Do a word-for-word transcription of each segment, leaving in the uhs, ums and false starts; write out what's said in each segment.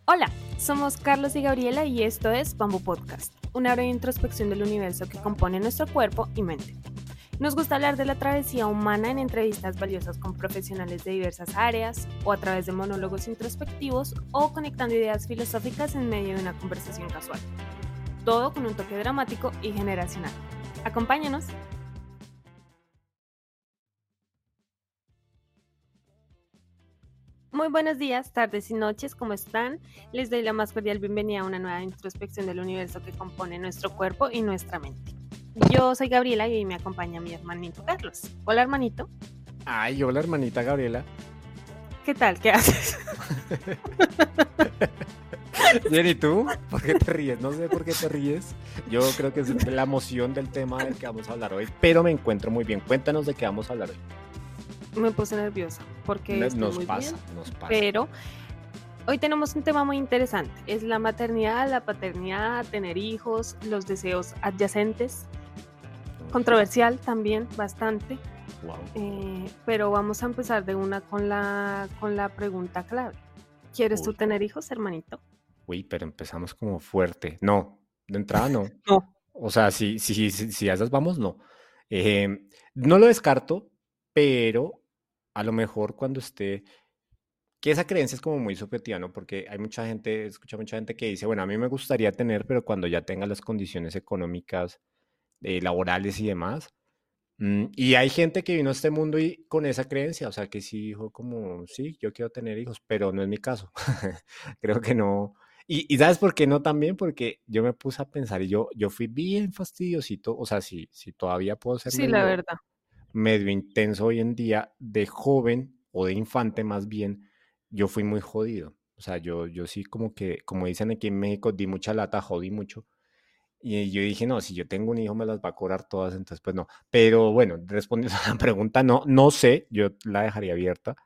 Hola, somos Carlos y Gabriela y esto es Bambú Podcast, una breve introspección del universo que compone nuestro cuerpo y mente. Nos gusta hablar de la travesía humana en entrevistas valiosas con profesionales de diversas áreas, o a través de monólogos introspectivos, o conectando ideas filosóficas en medio de una conversación casual. Todo con un toque dramático y generacional. Acompáñanos. Muy buenos días, tardes y noches, ¿cómo están? Les doy la más cordial bienvenida a una nueva introspección del universo que compone nuestro cuerpo y nuestra mente. Yo soy Gabriela y hoy me acompaña mi hermanito Carlos. Hola, hermanito. Ay, hola, hermanita Gabriela. ¿Qué tal? ¿Qué haces? Bien, ¿y tú? ¿Por qué te ríes? No sé por qué te ríes. Yo creo que es la emoción del tema del que vamos a hablar hoy, pero me encuentro muy bien. Cuéntanos de qué vamos a hablar hoy. Me puse nerviosa porque No- estoy Nos muy pasa, bien, nos pasa. pero hoy tenemos un tema muy interesante. Es la maternidad, la paternidad, tener hijos, los deseos adyacentes. Controversial también, bastante. Wow. Eh, pero vamos a empezar de una con la, con la pregunta clave. ¿Quieres tú Uy, tener hijos, hermanito? uy, pero empezamos como fuerte. No, de entrada no. No. O sea, si, si, si, si a esas vamos, no. Eh, no lo descarto, pero a lo mejor cuando esté. Que esa creencia es como muy subjetiva, ¿no? Porque hay mucha gente, escucha mucha gente que dice, bueno, a mí me gustaría tener, pero cuando ya tenga las condiciones económicas, eh, laborales y demás. Mm, y hay gente que vino a este mundo y con esa creencia, o sea, que sí dijo como, sí, yo quiero tener hijos, pero no es mi caso. Creo que no. Y, y ¿sabes por qué no también? Porque yo me puse a pensar y yo, yo fui bien fastidiosito, o sea, si, si todavía puedo ser Sí, la medio, verdad. medio intenso hoy en día, de joven o de infante más bien, yo fui muy jodido. O sea, yo, yo sí como que, como dicen aquí en México, di mucha lata, jodí mucho. Y yo dije, no, si yo tengo un hijo me las va a cobrar todas, entonces pues no. Pero bueno, respondiendo a la pregunta, no, no sé, yo la dejaría abierta.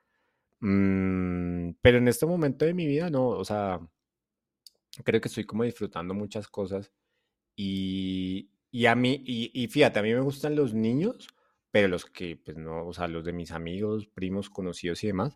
Mm, pero en este momento de mi vida, no, o sea, creo que estoy como disfrutando muchas cosas y, y a mí, y, y fíjate, a mí me gustan los niños, pero los que, pues no, o sea, los de mis amigos, primos, conocidos y demás,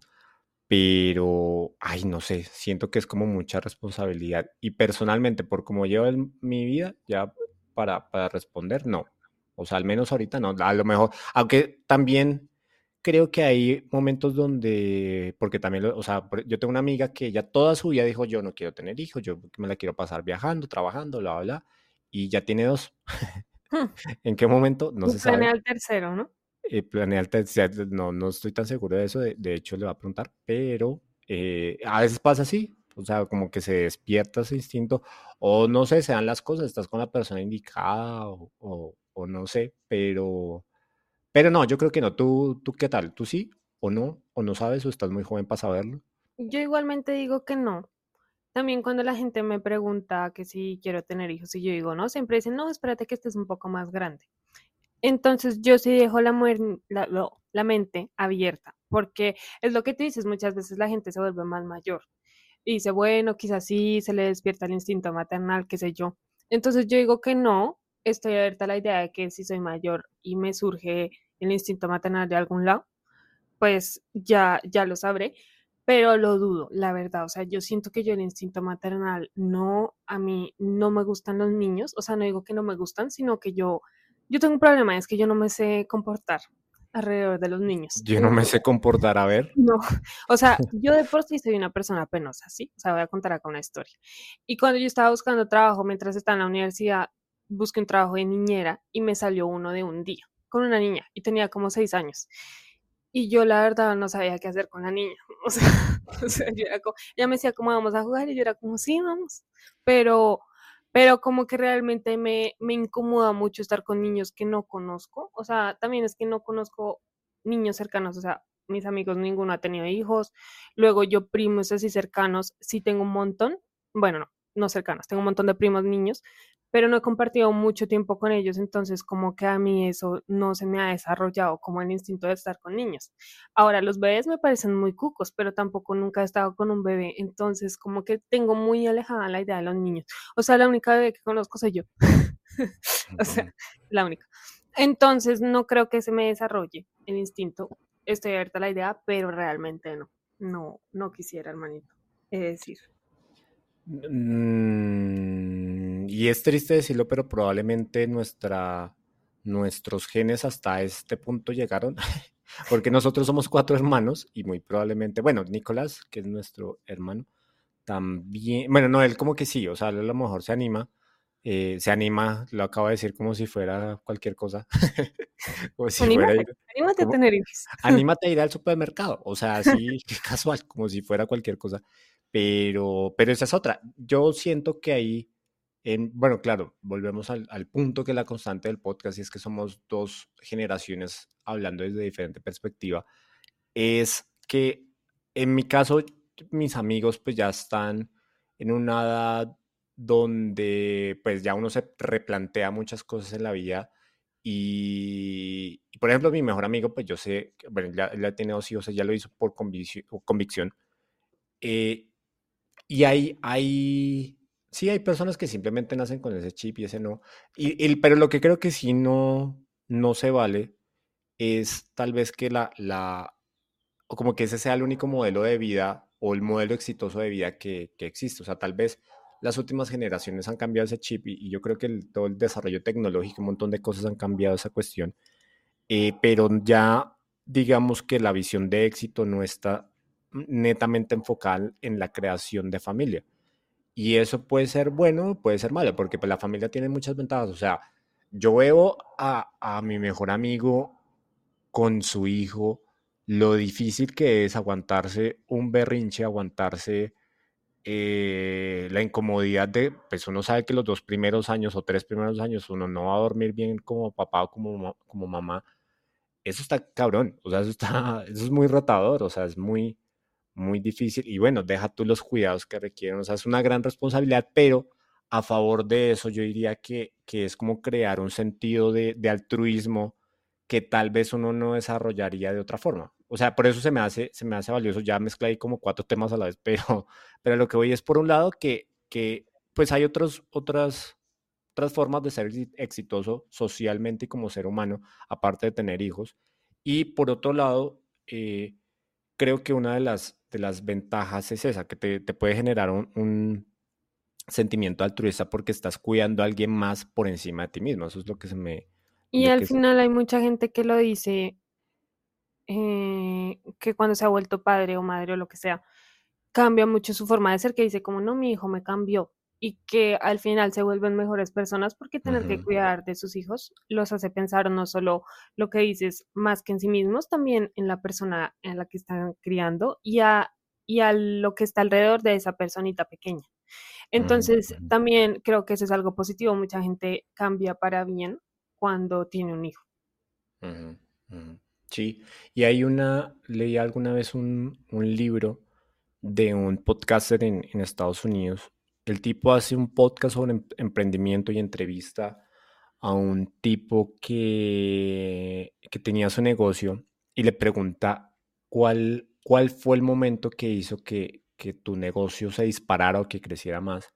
pero, ay, no sé, siento que es como mucha responsabilidad. Y personalmente, por como llevo en mi vida, ya para, para responder, no. O sea, al menos ahorita no. A lo mejor, aunque también creo que hay momentos donde, porque también, lo- o sea, por- yo tengo una amiga que ya toda su vida dijo, yo no quiero tener hijos, yo me la quiero pasar viajando, trabajando, bla, bla, bla, y ya tiene dos. Hmm. ¿En qué momento? No Y se sabe. planea el tercero, ¿no? Eh, planea el tercer- no, no estoy tan seguro de eso, de, de hecho le voy a preguntar, pero eh, a veces pasa así, o sea, como que se despierta ese instinto, o no sé, se dan las cosas, estás con la persona indicada, o, o- o no sé, pero, pero no, yo creo que no. ¿Tú, tú qué tal? ¿Tú sí o no? ¿O no sabes o estás muy joven para saberlo? Yo igualmente digo que no. También cuando la gente me pregunta que si quiero tener hijos y yo digo no, siempre dicen, no, espérate que estés un poco más grande. Entonces yo sí dejo la, muer- la, lo- la mente abierta, porque es lo que tú dices, muchas veces la gente se vuelve más mayor y dice, bueno, quizás sí, se le despierta el instinto maternal, qué sé yo. Entonces yo digo que no, estoy abierta a la idea de que si soy mayor y me surge el instinto maternal de algún lado, pues ya, ya lo sabré, pero lo dudo, la verdad. O sea, yo siento que yo el instinto maternal no, a mí no me gustan los niños, o sea, no digo que no me gustan, sino que yo, yo tengo un problema, es que yo no me sé comportar alrededor de los niños. Yo no me Entonces, sé comportar, a ver. no, o sea, yo de por sí soy una persona penosa, ¿sí? O sea, voy a contar acá una historia. Y cuando yo estaba buscando trabajo mientras estaba en la universidad, busqué un trabajo de niñera y me salió uno de un día con una niña y tenía como seis años. Y yo la verdad no sabía qué hacer con la niña. O sea, o sea, yo era como, ella me decía cómo vamos a jugar y yo era como, sí, vamos. Pero, pero como que realmente me, me incomoda mucho estar con niños que no conozco. O sea, también es que no conozco niños cercanos. O sea, mis amigos ninguno ha tenido hijos. Luego yo primos así cercanos, sí tengo un montón. Bueno, no, no cercanos, tengo un montón de primos niños, pero no he compartido mucho tiempo con ellos, entonces como que a mí eso no se me ha desarrollado como el instinto de estar con niños. Ahora, los bebés me parecen muy cucos, pero tampoco nunca he estado con un bebé, entonces como que tengo muy alejada la idea de los niños. O sea, la única bebé que conozco soy yo. O sea, la única. Entonces no creo que se me desarrolle el instinto. Estoy abierta a la idea, pero realmente no. No, no quisiera, hermanito. Es decir. Mm, y es triste decirlo, pero probablemente nuestra, nuestros genes hasta este punto llegaron, porque nosotros somos cuatro hermanos y muy probablemente, bueno, Nicolás, que es nuestro hermano, también, bueno, no, él como que sí, o sea, él a lo mejor se anima, eh, se anima, lo acabo de decir como si fuera cualquier cosa, como si fuera a Anímate, ir, anímate a como, tener hijos. anímate a ir al supermercado, o sea, así casual, como si fuera cualquier cosa. Pero, pero esa es otra. Yo siento que ahí, en, bueno, claro, volvemos al, al punto que es la constante del podcast y es que somos dos generaciones hablando desde diferente perspectiva. Es que en mi caso, mis amigos pues ya están en una edad donde pues ya uno se replantea muchas cosas en la vida y, y, por ejemplo mi mejor amigo pues yo sé, que, bueno, ya, ya tiene dos hijos, ya lo hizo por convicción, convicción eh, y hay, hay, sí hay personas que simplemente nacen con ese chip y ese no, y, y- pero lo que creo que sí no, no se vale es tal vez que la, la o como que ese sea el único modelo de vida o el modelo exitoso de vida que, que existe. O sea, tal vez las últimas generaciones han cambiado ese chip y, y yo creo que el, todo el desarrollo tecnológico, un montón de cosas han cambiado esa cuestión, eh, pero ya digamos que la visión de éxito no está netamente enfocada en la creación de familia. Y eso puede ser bueno, puede ser malo, porque pues, la familia tiene muchas ventajas. O sea, yo veo a, a mi mejor amigo con su hijo, lo difícil que es aguantarse un berrinche, aguantarse eh, la incomodidad de, pues uno sabe que los dos primeros años o tres primeros años uno no va a dormir bien como papá o como, como mamá. Eso está cabrón, o sea, eso, está, eso es muy rotador, o sea, es muy, muy difícil. Y bueno, deja tú los cuidados que requieren, o sea, es una gran responsabilidad, pero a favor de eso yo diría que, que es como crear un sentido de, de altruismo que tal vez uno no desarrollaría de otra forma. O sea, por eso se me hace, se me hace valioso, ya mezclé ahí como cuatro temas a la vez, pero, pero lo que voy es por un lado que, que pues hay otros, otras, otras formas de ser exitoso socialmente y como ser humano, aparte de tener hijos. Y por otro lado, eh, creo que una de las, de las ventajas es esa, que te, te puede generar un, un, sentimiento altruista porque estás cuidando a alguien más por encima de ti mismo. Eso es lo que se me... Y Lo al que se, final hay mucha gente que lo dice, eh, que cuando se ha vuelto padre o madre o lo que sea, cambia mucho su forma de ser, que dice como no, mi hijo me cambió y que al final se vuelven mejores personas porque uh tener que -huh, cuidar de sus hijos los hace pensar no solo lo que dices más que en sí mismos, también en la persona en la que están criando y a, y a lo que está alrededor de esa personita pequeña. uh -huh, Entonces, uh -huh, también creo que eso es algo positivo. Mucha gente cambia para bien cuando tiene un hijo. uh -huh, uh -huh. Sí, y hay una, leí alguna vez un, un libro de un podcaster en, en Estados Unidos. El tipo hace un podcast sobre em emprendimiento y entrevista a un tipo que, que tenía su negocio y le pregunta cuál, cuál fue el momento que hizo que, que tu negocio se disparara o que creciera más.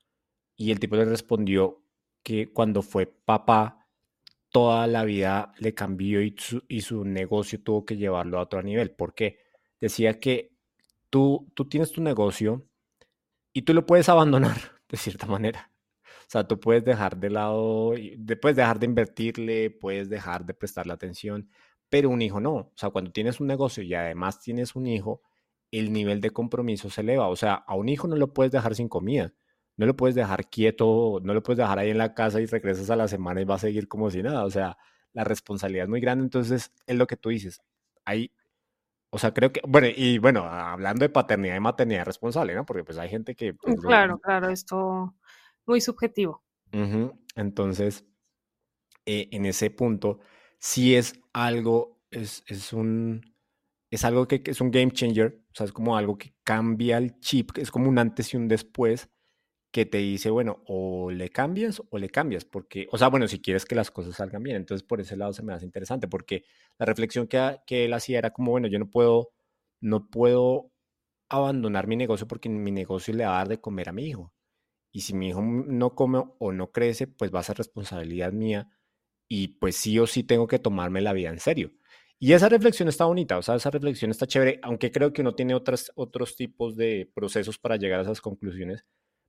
Y el tipo le respondió que cuando fue papá, toda la vida le cambió y su, y su negocio tuvo que llevarlo a otro nivel. ¿Por qué? Decía que tú, tú tienes tu negocio y tú lo puedes abandonar de cierta manera. O sea, tú puedes dejar de lado, puedes dejar de invertirle, puedes dejar de prestarle atención, pero un hijo no. O sea, cuando tienes un negocio y además tienes un hijo, el nivel de compromiso se eleva. O sea, a un hijo no lo puedes dejar sin comida, no lo puedes dejar quieto, no lo puedes dejar ahí en la casa y regresas a la semana y va a seguir como si nada. O sea, la responsabilidad es muy grande. Entonces, es lo que tú dices. Hay, o sea, creo que, bueno, y bueno, hablando de paternidad y maternidad responsable, ¿no? Porque pues hay gente que pues, lo, Claro, claro, esto muy subjetivo. Ujú. Entonces, eh, en ese punto, sí es algo, es, es un, es algo que, que es un game changer, o sea, es como algo que cambia el chip, es como un antes y un después que te dice, bueno, o le cambias o le cambias, porque, o sea, bueno, si quieres que las cosas salgan bien, entonces por ese lado se me hace interesante, porque la reflexión que, que él hacía era como, bueno, yo no puedo, no puedo abandonar mi negocio porque mi negocio le va a dar de comer a mi hijo. Y si mi hijo no come o no crece, pues va a ser responsabilidad mía y pues sí o sí tengo que tomarme la vida en serio. Y esa reflexión está bonita, o sea, esa reflexión está chévere, aunque creo que uno tiene otras, otros tipos de procesos para llegar a esas conclusiones,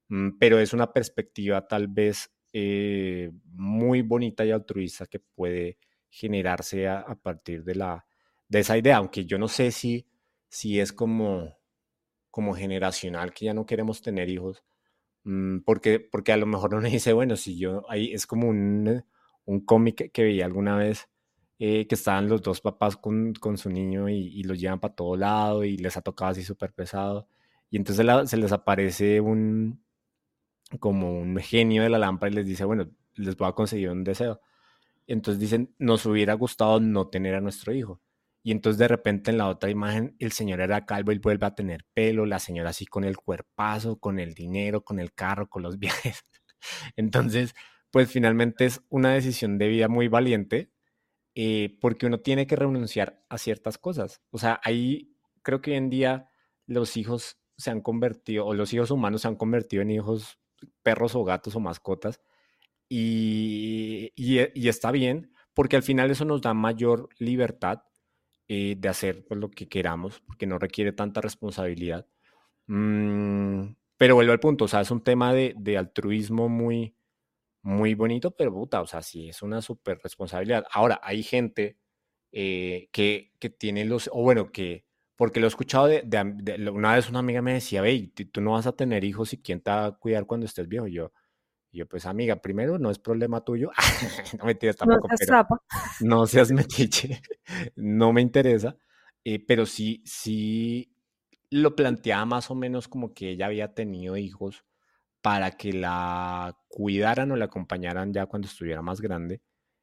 Mm, pero es una perspectiva tal vez eh, muy bonita y altruista que puede generarse a, a partir de, la, de esa idea, aunque yo no sé si, si es como, como generacional que ya no queremos tener hijos, mm, porque, porque a lo mejor uno dice, bueno, si yo, ahí es como un, un cómic que vi alguna vez, eh, que estaban los dos papás con, con su niño y, y los llevan para todo lado y les ha tocado así súper pesado, y entonces la- se les aparece un como un genio de la lámpara y les dice, bueno, les voy a conseguir un deseo. Y entonces dicen, nos hubiera gustado no tener a nuestro hijo. Y entonces de repente en la otra imagen el señor era calvo y vuelve a tener pelo, la señora así con el cuerpazo, con el dinero, con el carro, con los viajes. Entonces, pues finalmente es una decisión de vida muy valiente, eh, porque uno tiene que renunciar a ciertas cosas. O sea, ahí creo que hoy en día los hijos se han convertido, o los hijos humanos se han convertido en hijos perros o gatos o mascotas, y, y, y está bien, porque al final eso nos da mayor libertad, eh, de hacer pues, lo que queramos, porque no requiere tanta responsabilidad. Mm, pero vuelvo al punto, o sea, es un tema de, de altruismo muy, muy bonito, pero puta, o sea, sí, es una súper responsabilidad. Ahora, hay gente, eh, que, que tiene los, o bueno, que, porque lo he escuchado de, de, de- una vez una amiga me decía, ve, tú no vas a tener hijos y quién te va a cuidar cuando estés viejo. Y yo, y yo, pues amiga, primero no es problema tuyo, no me entiendes No tampoco, se pero zapa. no seas metiche, no me interesa, eh, pero sí, sí lo planteaba más o menos como que ella había tenido hijos para que la cuidaran o la acompañaran ya cuando estuviera más grande.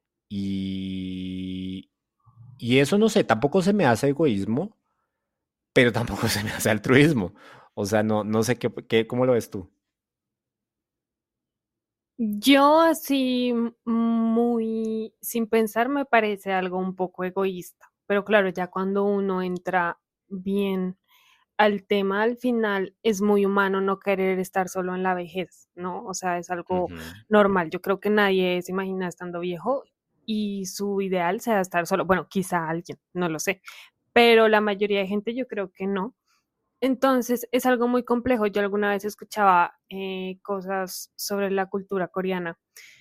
Y, y eso no sé, tampoco se me hace egoísmo, pero tampoco se me hace altruismo. O sea, no, no sé qué, qué, cómo lo ves tú. Yo así m- muy sin pensar me parece algo un poco egoísta, pero claro, ya cuando uno entra bien al tema al final es muy humano no querer estar solo en la vejez, ¿no? O sea, es algo Ujú. normal. Yo creo que nadie se imagina estando viejo y su ideal sea estar solo. Bueno, quizá alguien, no lo sé, pero la mayoría de gente yo creo que no. Entonces es algo muy complejo. Yo alguna vez escuchaba eh, cosas sobre la cultura coreana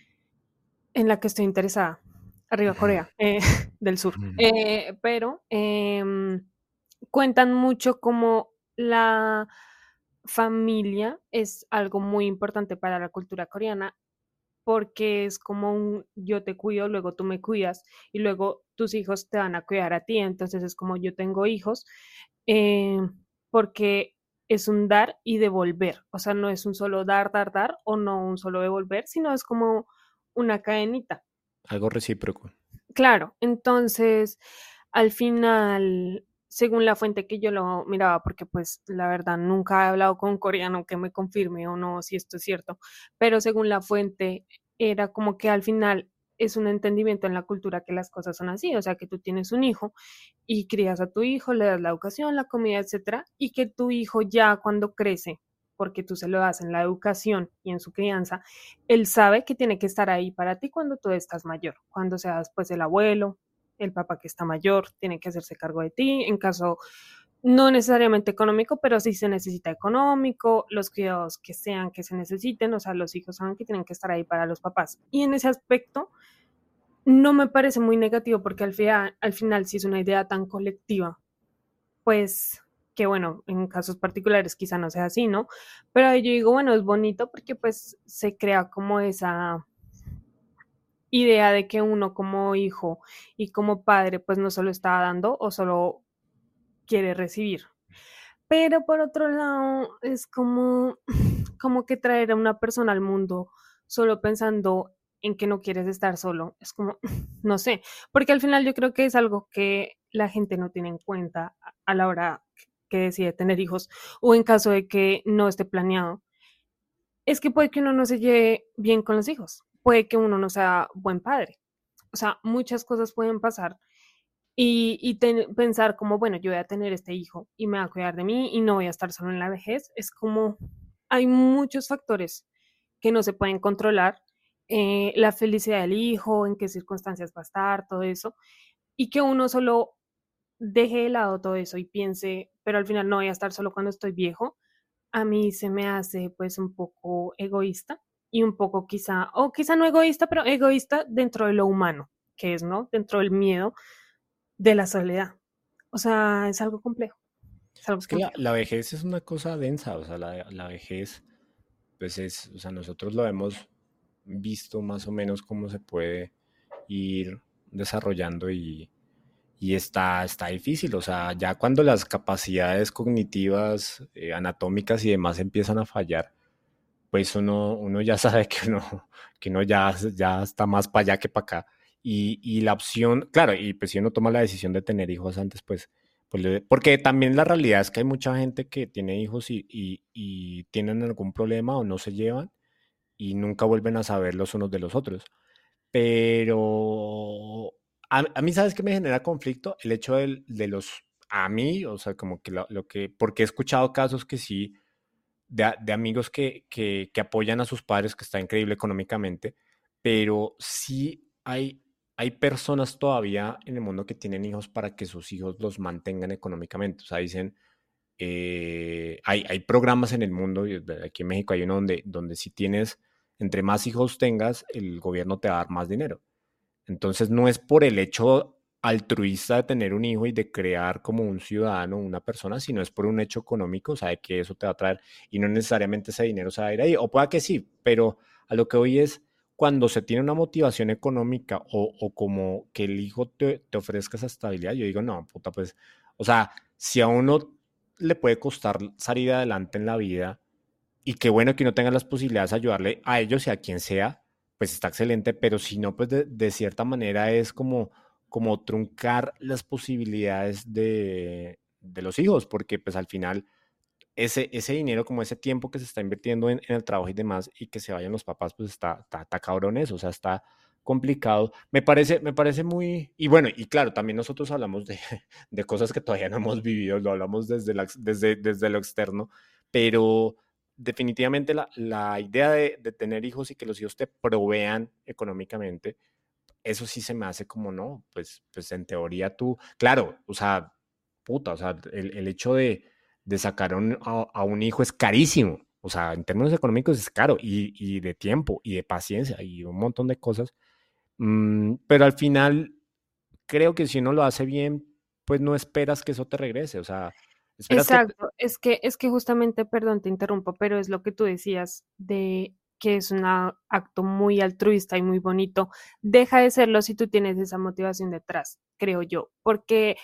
en la que estoy interesada. Arriba Corea, eh, del Sur. Eh, pero em, cuentan mucho como la familia es algo muy importante para la cultura coreana porque es como un yo te cuido, luego tú me cuidas y luego tus hijos te van a cuidar a ti. Entonces es como yo tengo hijos, eh, porque es un dar y devolver. O sea, no es un solo dar, dar, dar o no un solo devolver, sino es como una cadenita. Algo recíproco. Claro, entonces al final, según la fuente que yo lo miraba, porque pues la verdad nunca he hablado con un coreano que me confirme o no si esto es cierto, pero según la fuente era como que al final es un entendimiento en la cultura que las cosas son así, o sea que tú tienes un hijo y crías a tu hijo, le das la educación, la comida, etcétera, y que tu hijo ya cuando crece, porque tú se lo das en la educación y en su crianza, él sabe que tiene que estar ahí para ti cuando tú estás mayor, cuando seas pues el abuelo, el papá que está mayor, tiene que hacerse cargo de ti, en caso no necesariamente económico, pero sí se necesita económico, los cuidados que sean que se necesiten, o sea, los hijos saben que tienen que estar ahí para los papás. Y en ese aspecto no me parece muy negativo porque al final, al final si es una idea tan colectiva, pues que bueno, en casos particulares quizá no sea así, ¿no? Pero yo digo, bueno, es bonito porque pues se crea como esa idea de que uno como hijo y como padre pues no solo está dando o solo quiere recibir. Pero por otro lado es como, como que traer a una persona al mundo solo pensando en que no quieres estar solo. Es como, no sé, porque al final yo creo que es algo que la gente no tiene en cuenta a a la hora que decide tener hijos o en caso de que no esté planeado. Es que puede que uno no se lleve bien con los hijos, puede que uno no sea buen padre. O sea, muchas cosas pueden pasar y, y ten- pensar como, bueno, yo voy a tener este hijo y me va a cuidar de mí y no voy a estar solo en la vejez. Es como, hay muchos factores que no se pueden controlar. Eh, la felicidad del hijo, en qué circunstancias va a estar, todo eso. Y que uno solo deje de lado todo eso y piense, pero al final no voy a estar solo cuando estoy viejo. a mí se me hace pues un poco egoísta y un poco quizá, o quizá no egoísta, pero egoísta dentro de lo humano, que es, ¿no? Dentro del miedo de la soledad. O sea, es algo complejo, es algo Es que la, complejo. la vejez es una cosa densa, o sea, la, la vejez, pues es, o sea, nosotros lo hemos visto más o menos cómo se puede ir desarrollando y, y está, está difícil, o sea, ya cuando las capacidades cognitivas, eh, anatómicas y demás empiezan a fallar, pues uno, uno ya sabe que uno, que uno ya, ya está más para allá que para acá. Y, y la opción, claro, y pues si uno toma la decisión de tener hijos antes, pues, pues le- porque también la realidad es que hay mucha gente que tiene hijos y, y, y tienen algún problema o no se llevan y nunca vuelven a saber los unos de los otros. Pero a, a mí, ¿sabes qué me genera conflicto? El hecho del- de, los, a mí, o sea, como que lo, lo que, porque he escuchado casos que sí de, de amigos que, que, que, apoyan a sus padres, que está increíble económicamente, pero sí hay, hay personas todavía en el mundo que tienen hijos para que sus hijos los mantengan económicamente. O sea, dicen, eh, hay, hay programas en el mundo, y aquí en México hay uno donde, donde si tienes, entre más hijos tengas, el gobierno te va a dar más dinero. Entonces no es por el hecho altruista de tener un hijo y de crear como un ciudadano, una persona, sino es por un hecho económico, o sea, de que eso te va a traer y no necesariamente ese dinero se va a ir ahí, o pueda que sí, pero a lo que hoy es cuando se tiene una motivación económica o, o como que el hijo te, te ofrezca esa estabilidad, yo digo, no, puta, pues, o sea, si a uno le puede costar salir adelante en la vida, y qué bueno que uno tenga las posibilidades de ayudarle a ellos y a quien sea, pues está excelente, pero si no, pues de, de cierta manera es como, como truncar las posibilidades de, de los hijos, porque pues al final ese, ese dinero, como ese tiempo que se está invirtiendo en, en el trabajo y demás, y que se vayan los papás, pues está, está, está cabrón eso, o sea, está complicado. Me parece, me parece muy... Y bueno, y claro, también nosotros hablamos de, de cosas que todavía no hemos vivido, lo hablamos desde, la, desde, desde lo externo, pero definitivamente la, la idea de, de, tener hijos y que los hijos te provean económicamente, eso sí se me hace como, no, pues, pues en teoría tú, claro, o sea, puta, o sea, el, el hecho de, de sacar a un, a, a un, hijo es carísimo, o sea, en términos económicos es caro, y, y de tiempo, y de paciencia, y un montón de cosas, mm, pero al final, creo que si uno lo hace bien, pues no esperas que eso te regrese, o sea, esperas que... Te... Exacto, es que, es que justamente, perdón, te interrumpo, pero es lo que tú decías de que es un acto muy altruista y muy bonito. Deja de serlo si tú tienes esa motivación detrás, creo yo, porque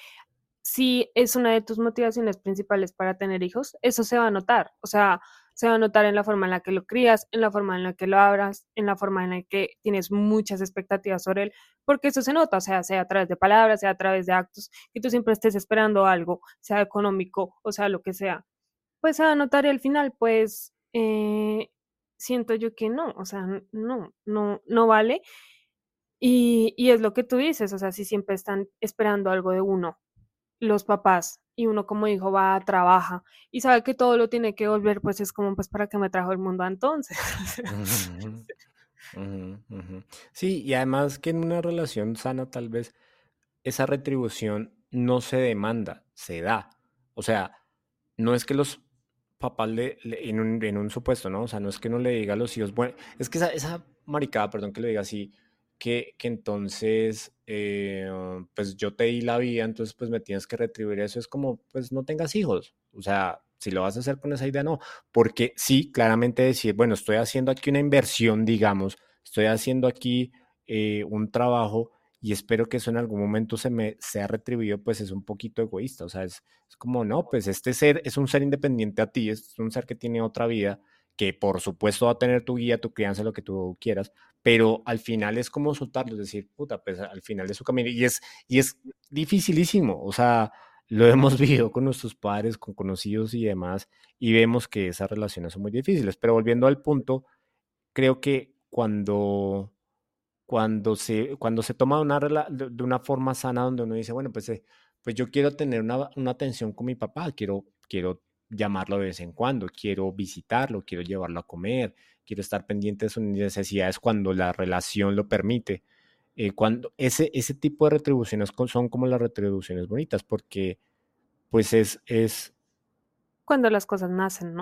si es una de tus motivaciones principales para tener hijos, eso se va a notar. O sea, se va a notar en la forma en la que lo crías, en la forma en la que lo abras, en la forma en la que tienes muchas expectativas sobre él, porque eso se nota, o sea, sea a través de palabras, sea a través de actos, que tú siempre estés esperando algo, sea económico, o sea, lo que sea. Pues se va a notar y al final, pues, eh, siento yo que no, o sea, no, no, no vale. Y, y es lo que tú dices, o sea, si siempre están esperando algo de uno los papás y uno como hijo va, trabaja y sabe que todo lo tiene que volver, pues es como, pues, ¿para qué me trajo el mundo entonces? Uh-huh. Uh-huh, uh-huh. Sí, y además que en una relación sana tal vez esa retribución no se demanda, se da. O sea, no es que los papás le, le- en un, en un supuesto, ¿no? O sea, no es que uno le diga a los hijos, bueno, es que esa, esa maricada, perdón que le diga así, que, que entonces, eh, pues yo te di la vida, entonces pues me tienes que retribuir eso, es como, pues no tengas hijos. O sea, si lo vas a hacer con esa idea, no. Porque sí, claramente decir, bueno, estoy haciendo aquí una inversión, digamos, estoy haciendo aquí eh, un trabajo y espero que eso en algún momento se me sea retribuido, pues es un poquito egoísta, o sea, es, es como, no, pues este ser es un ser independiente a ti, es un ser que tiene otra vida, que por supuesto va a tener tu guía, tu crianza, lo que tú quieras, pero al final es como soltarlo, es decir, puta, pues al final de su camino, y es, y es dificilísimo, o sea, lo hemos vivido con nuestros padres, con conocidos y demás, y vemos que esas relaciones son muy difíciles, pero volviendo al punto, creo que cuando cuando se, cuando se toma una, de, de una forma sana donde uno dice, bueno, pues, eh, pues yo quiero tener una, una atención con mi papá, quiero, quiero llamarlo de vez en cuando, quiero visitarlo, quiero llevarlo a comer, quiero estar pendiente de sus necesidades cuando la relación lo permite. Eh, cuando ese, ese tipo de retribuciones son como las retribuciones bonitas, porque pues es, es Cuando las cosas nacen, ¿no?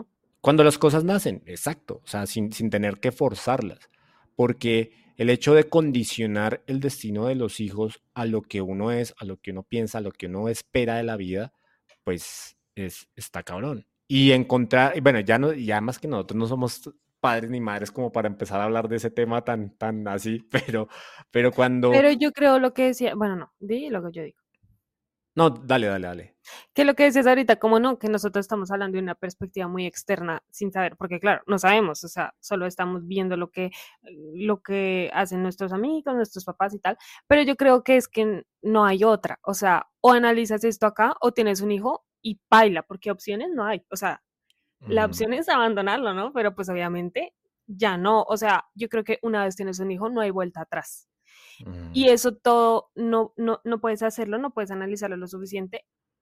Cuando las cosas nacen, exacto, o sea, sin, sin tener que forzarlas, porque el hecho de condicionar el destino de los hijos a lo que uno es, a lo que uno piensa, a lo que uno espera de la vida, pues es, está cabrón. Y encontrar, y bueno, ya, no, ya más que nosotros no somos padres ni madres como para empezar a hablar de ese tema tan, tan así, pero, pero cuando... Pero yo creo lo que decía, bueno, no, di lo que yo digo. No, dale, dale, dale. Que lo que decías ahorita, como no, que nosotros estamos hablando de una perspectiva muy externa sin saber, porque claro, no sabemos, o sea, solo estamos viendo lo que, lo que hacen nuestros amigos, nuestros papás y tal, pero yo creo que es que no hay otra, o sea, o analizas esto acá o tienes un hijo y paila, porque opciones no hay, o sea, la Ujú, opción es abandonarlo, ¿no? Pero pues obviamente ya no, o sea, yo creo que una vez tienes un hijo no hay vuelta atrás. ujú, Y eso todo no, no, no puedes hacerlo, no puedes analizarlo lo suficiente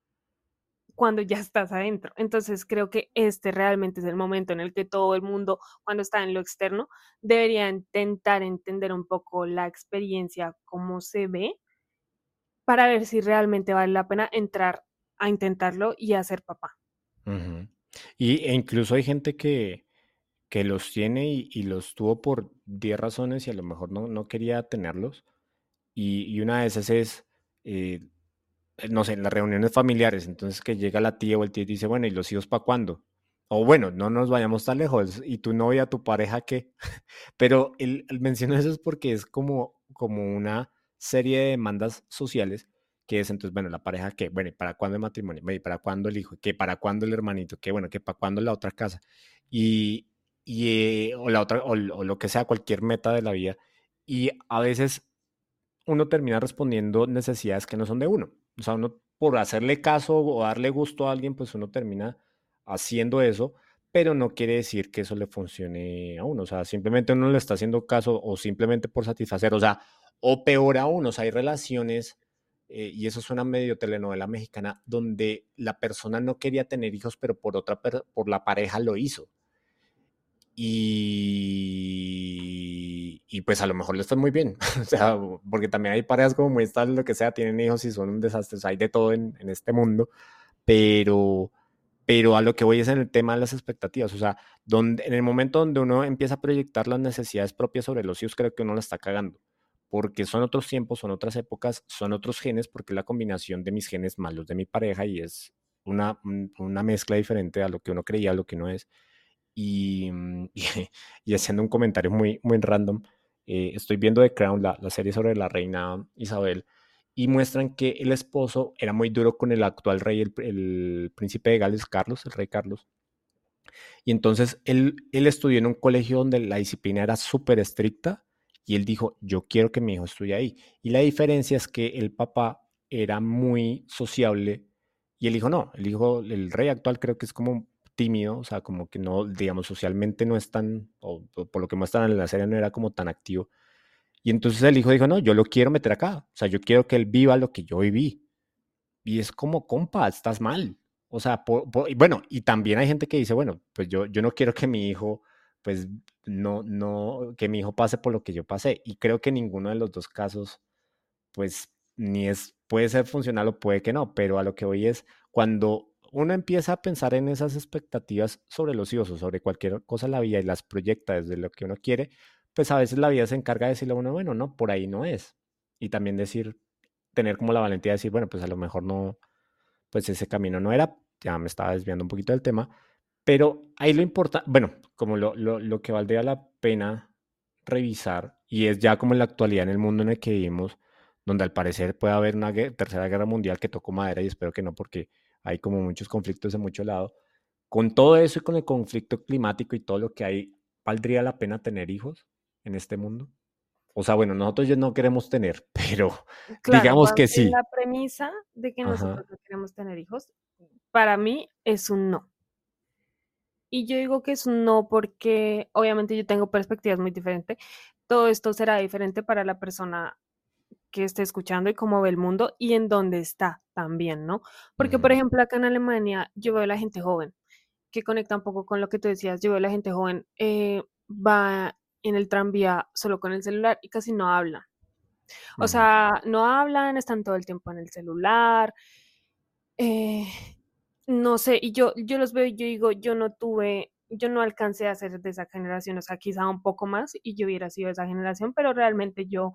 cuando ya estás adentro. Entonces creo que este realmente es el momento en el que todo el mundo, cuando está en lo externo, debería intentar entender un poco la experiencia, cómo se ve, para ver si realmente vale la pena entrar a intentarlo y a ser papá. ujú. Y, e incluso hay gente que, que los tiene y, y los tuvo por diez razones y a lo mejor no, no quería tenerlos. Y, y una de esas es, eh, no sé, en las reuniones familiares, entonces que llega la tía o el tío y dice, bueno, ¿y los hijos para cuándo? O bueno, no nos vayamos tan lejos, ¿y tu novia, tu pareja qué? Pero el, el menciono eso es porque es como, como una serie de demandas sociales que es entonces, bueno, la pareja qué, bueno, ¿y para cuándo el matrimonio? Bueno, ¿y para cuándo el hijo? ¿Qué? ¿Para cuándo el hermanito? ¿Qué? Bueno, ¿qué? ¿Para cuándo la otra casa? Y, y eh, o la otra, o, o lo que sea, cualquier meta de la vida. Y a veces uno termina respondiendo necesidades que no son de uno. O sea, uno por hacerle caso o darle gusto a alguien, pues uno termina haciendo eso, pero no quiere decir que eso le funcione a uno. O sea, simplemente uno le está haciendo caso o simplemente por satisfacer. O sea, o peor aún, o sea, hay relaciones, eh, y eso suena medio telenovela mexicana, donde la persona no quería tener hijos, pero por otra, per por la pareja lo hizo. Y, y pues a lo mejor les fue muy bien, o sea, porque también hay parejas como muy estables, lo que sea, tienen hijos y son un desastre, o sea, hay de todo en, en este mundo, pero, pero a lo que voy es en el tema de las expectativas, o sea, donde, en el momento donde uno empieza a proyectar las necesidades propias sobre los hijos, creo que uno la está cagando, porque son otros tiempos, son otras épocas, son otros genes, porque es la combinación de mis genes más los de mi pareja y es una, una mezcla diferente a lo que uno creía, a lo que uno es. Y, mm, y, y haciendo un comentario muy, muy random, eh, estoy viendo The Crown, la, la serie sobre la reina Isabel, y muestran que el esposo era muy duro con el actual rey, el, el príncipe de Gales, Carlos, el rey Carlos. Y entonces él, él estudió en un colegio donde la disciplina era súper estricta y él dijo, yo quiero que mi hijo estudie ahí. Y la diferencia es que el papá era muy sociable y el hijo no. El hijo, el rey actual creo que es como tímido, o sea, como que no, digamos, socialmente no es tan, o, o por lo que muestran en la serie no era como tan activo. Y entonces el hijo dijo, no, yo lo quiero meter acá, o sea, yo quiero que él viva lo que yo viví. Y es como, compa, estás mal. O sea, por, por, y bueno, y también hay gente que dice, bueno, pues yo, yo no quiero que mi hijo, pues no, no, que mi hijo pase por lo que yo pasé. Y creo que ninguno de los dos casos, pues ni es, puede ser funcional o puede que no, pero a lo que voy es cuando uno empieza a pensar en esas expectativas sobre los hijos o sobre cualquier cosa en la vida y las proyecta desde lo que uno quiere, pues a veces la vida se encarga de decirle a uno, bueno, no, por ahí no es. Y también decir, tener como la valentía de decir, bueno, pues a lo mejor no, pues ese camino no era, ya me estaba desviando un poquito del tema, pero ahí lo importante, bueno, como lo, lo, lo que valdría la pena revisar, y es ya como en la actualidad en el mundo en el que vivimos, donde al parecer puede haber una guer- tercera guerra mundial que tocó madera y espero que no porque hay como muchos conflictos en muchos lados. Con todo eso y con el conflicto climático y todo lo que hay, ¿valdría la pena tener hijos en este mundo? O sea, bueno, nosotros ya no queremos tener, pero Claro, digamos que bajo sí. la premisa de que nosotros Ajá. no queremos tener hijos, para mí es un no. Y yo digo que es un no porque obviamente yo tengo perspectivas muy diferentes. Todo esto será diferente para la persona que esté escuchando y cómo ve el mundo y en dónde está también, ¿no? Porque, por Ujú, ejemplo, acá en Alemania yo veo a la gente joven que conecta un poco con lo que tú decías. Yo veo a la gente joven, eh, va en el tranvía solo con el celular y casi no habla. O ujú, sea, no hablan, están todo el tiempo en el celular. eh, no sé, y yo, yo los veo y yo digo, yo no tuve, yo no alcancé a ser de esa generación, o sea, quizá un poco más y yo hubiera sido de esa generación, pero realmente yo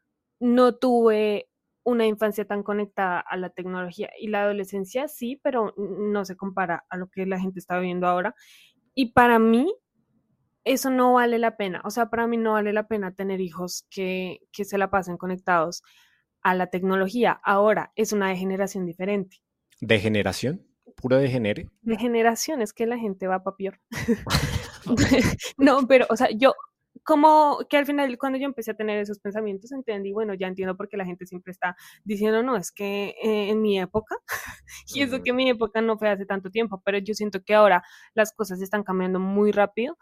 no tuve una infancia tan conectada a la tecnología y la adolescencia sí, pero no se compara a lo que la gente está viviendo ahora. Y para mí eso no vale la pena, o sea, para mí no vale la pena tener hijos que, que se la pasen conectados a la tecnología. Ahora es una degeneración diferente. ¿Degeneración? ¿Pura degenere? De generaciones que la gente va para peor. No, pero, o sea, yo, como que al final, cuando yo empecé a tener esos pensamientos, entendí, bueno, ya entiendo por qué la gente siempre está diciendo, no, es que eh, en mi época, y eso Ujú. que mi época no fue hace tanto tiempo, pero yo siento que ahora las cosas están cambiando muy rápido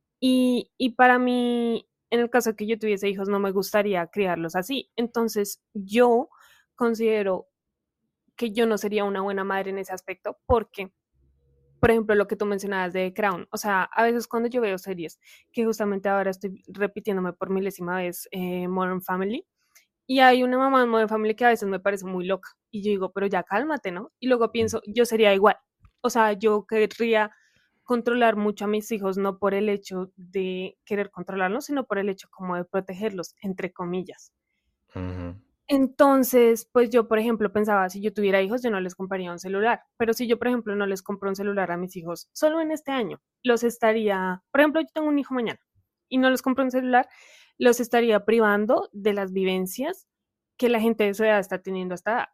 y, y para mí, en el caso de que yo tuviese hijos, no me gustaría criarlos así. Entonces, yo considero que yo no sería una buena madre en ese aspecto porque por ejemplo, lo que tú mencionabas de Crown, o sea, a veces cuando yo veo series, que justamente ahora estoy repitiéndome por milésima vez eh, Modern Family, y hay una mamá en Modern Family que a veces me parece muy loca, y yo digo, pero ya cálmate, ¿no? Y luego pienso, yo sería igual, o sea, yo querría controlar mucho a mis hijos, no por el hecho de querer controlarlos, sino por el hecho como de protegerlos, entre comillas. Ujú. Entonces, pues yo, por ejemplo, pensaba, si yo tuviera hijos, yo no les compraría un celular, pero si yo, por ejemplo, no les compro un celular a mis hijos solo en este año, los estaría, por ejemplo, yo tengo un hijo mañana y no les compro un celular, los estaría privando de las vivencias que la gente de su edad está teniendo hasta,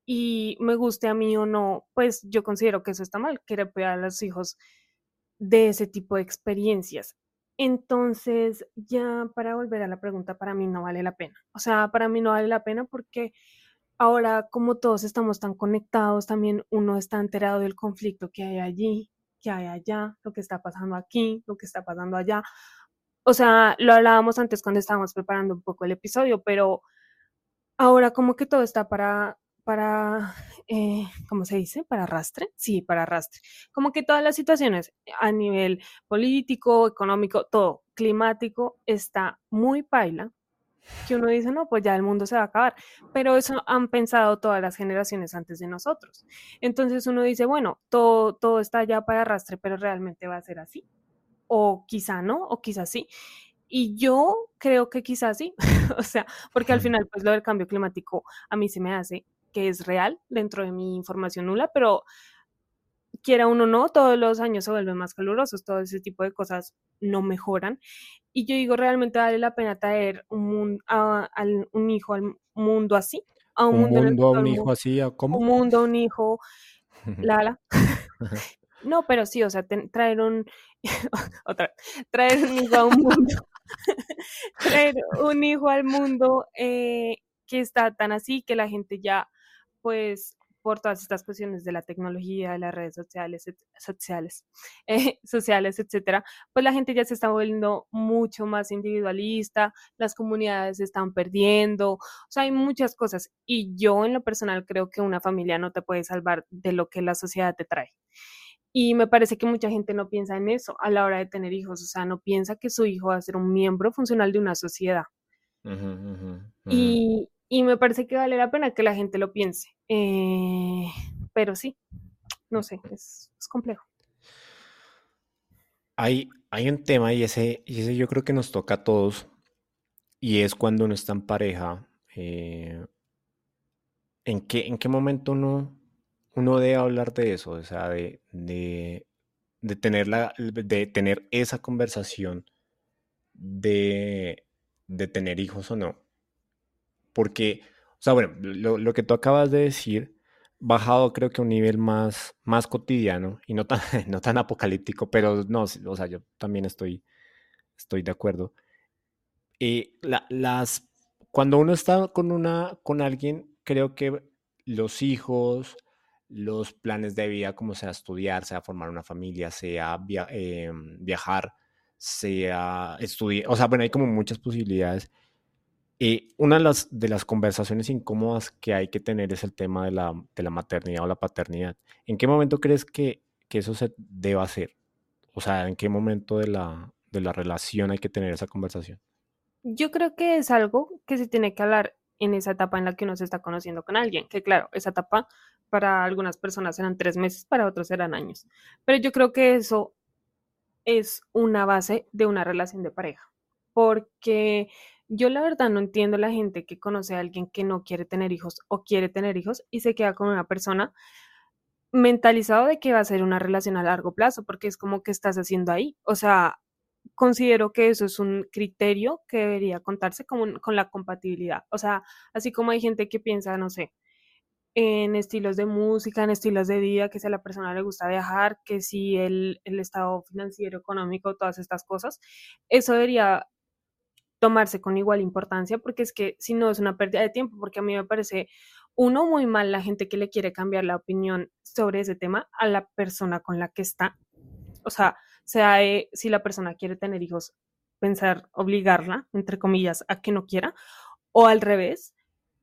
y me guste a mí o no, pues yo considero que eso está mal, querer privar a los hijos de ese tipo de experiencias. Entonces, ya para volver a la pregunta, para mí no vale la pena. O sea, para mí no vale la pena porque ahora como todos estamos tan conectados, también uno está enterado del conflicto que hay allí, que hay allá, lo que está pasando aquí, lo que está pasando allá. O sea, lo hablábamos antes cuando estábamos preparando un poco el episodio, pero ahora como que todo está para, para, eh, ¿cómo se dice? Para arrastre. Sí, para arrastre. Como que todas las situaciones a nivel político, económico, todo, climático, está muy paila, que uno dice, no, pues ya el mundo se va a acabar. Pero eso han pensado todas las generaciones antes de nosotros. Entonces uno dice, bueno, todo, todo está ya para arrastre, pero realmente va a ser así. O quizá no, o quizá sí. Y yo creo que quizás sí, o sea, porque al final, pues lo del cambio climático a mí se me hace que es real dentro de mi información nula, pero quiera uno o no, todos los años se vuelven más calurosos, todo ese tipo de cosas no mejoran. Y yo digo, realmente vale la pena traer un, mun- a- al- un hijo al mundo así, a un ¿Un mundo en el que mundo a todo un el hijo mundo, así, a un cómo? mundo, un hijo, la, la. No, pero sí, o sea, ten- traer un, otra, traer un hijo a un mundo traer un hijo al mundo eh, que está tan así que la gente ya, pues, por todas estas cuestiones de la tecnología, de las redes sociales, et- sociales, eh, sociales, etcétera, pues la gente ya se está volviendo mucho más individualista, las comunidades se están perdiendo, o sea, hay muchas cosas. Y yo en lo personal creo que una familia no te puede salvar de lo que la sociedad te trae. Y me parece que mucha gente no piensa en eso a la hora de tener hijos, o sea, no piensa que su hijo va a ser un miembro funcional de una sociedad. Ujú, ujú, ujú. Y, y me parece que vale la pena que la gente lo piense. Eh, pero sí, no sé, es, es complejo. Hay, hay un tema y ese, y ese yo creo que nos toca a todos y es cuando uno está en pareja. eh, ¿en qué, en qué momento uno, uno debe hablar de eso? O sea, de, de, de tener la, de tener esa conversación de, de tener hijos o no. Porque, o sea, bueno, lo, lo que tú acabas de decir, bajado creo que a un nivel más, más cotidiano y no tan, no tan apocalíptico, pero no, sí, o sea, yo también estoy, estoy de acuerdo. Y la- las, cuando uno está con una, con alguien, creo que los hijos, los planes de vida, como sea estudiar, sea formar una familia, sea via- eh, viajar, sea estudiar, o sea, bueno, hay como muchas posibilidades. Y una de las, de las conversaciones incómodas que hay que tener es el tema de la, de la maternidad o la paternidad. ¿En qué momento crees que, que eso se deba hacer? O sea, ¿en qué momento de la, de la relación hay que tener esa conversación? Yo creo que es algo que se tiene que hablar en esa etapa en la que uno se está conociendo con alguien, que claro, esa etapa para algunas personas eran tres meses, para otros eran años. Pero yo creo que eso es una base de una relación de pareja. Porque yo la verdad no entiendo la gente que conoce a alguien que no quiere tener hijos o quiere tener hijos y se queda con una persona mentalizado de que va a ser una relación a largo plazo, porque es como que estás haciendo ahí. O sea, considero que eso es un criterio que debería contarse con, con la compatibilidad. O sea, así como hay gente que piensa, no sé, en estilos de música, en estilos de vida, que si a la persona le gusta viajar, que si el, el estado financiero, económico, todas estas cosas, eso debería tomarse con igual importancia, porque es que si no es una pérdida de tiempo, porque a mí me parece uno muy mal la gente que le quiere cambiar la opinión sobre ese tema a la persona con la que está. O sea, sea eh, si la persona quiere tener hijos, pensar, obligarla, entre comillas, a que no quiera, o al revés.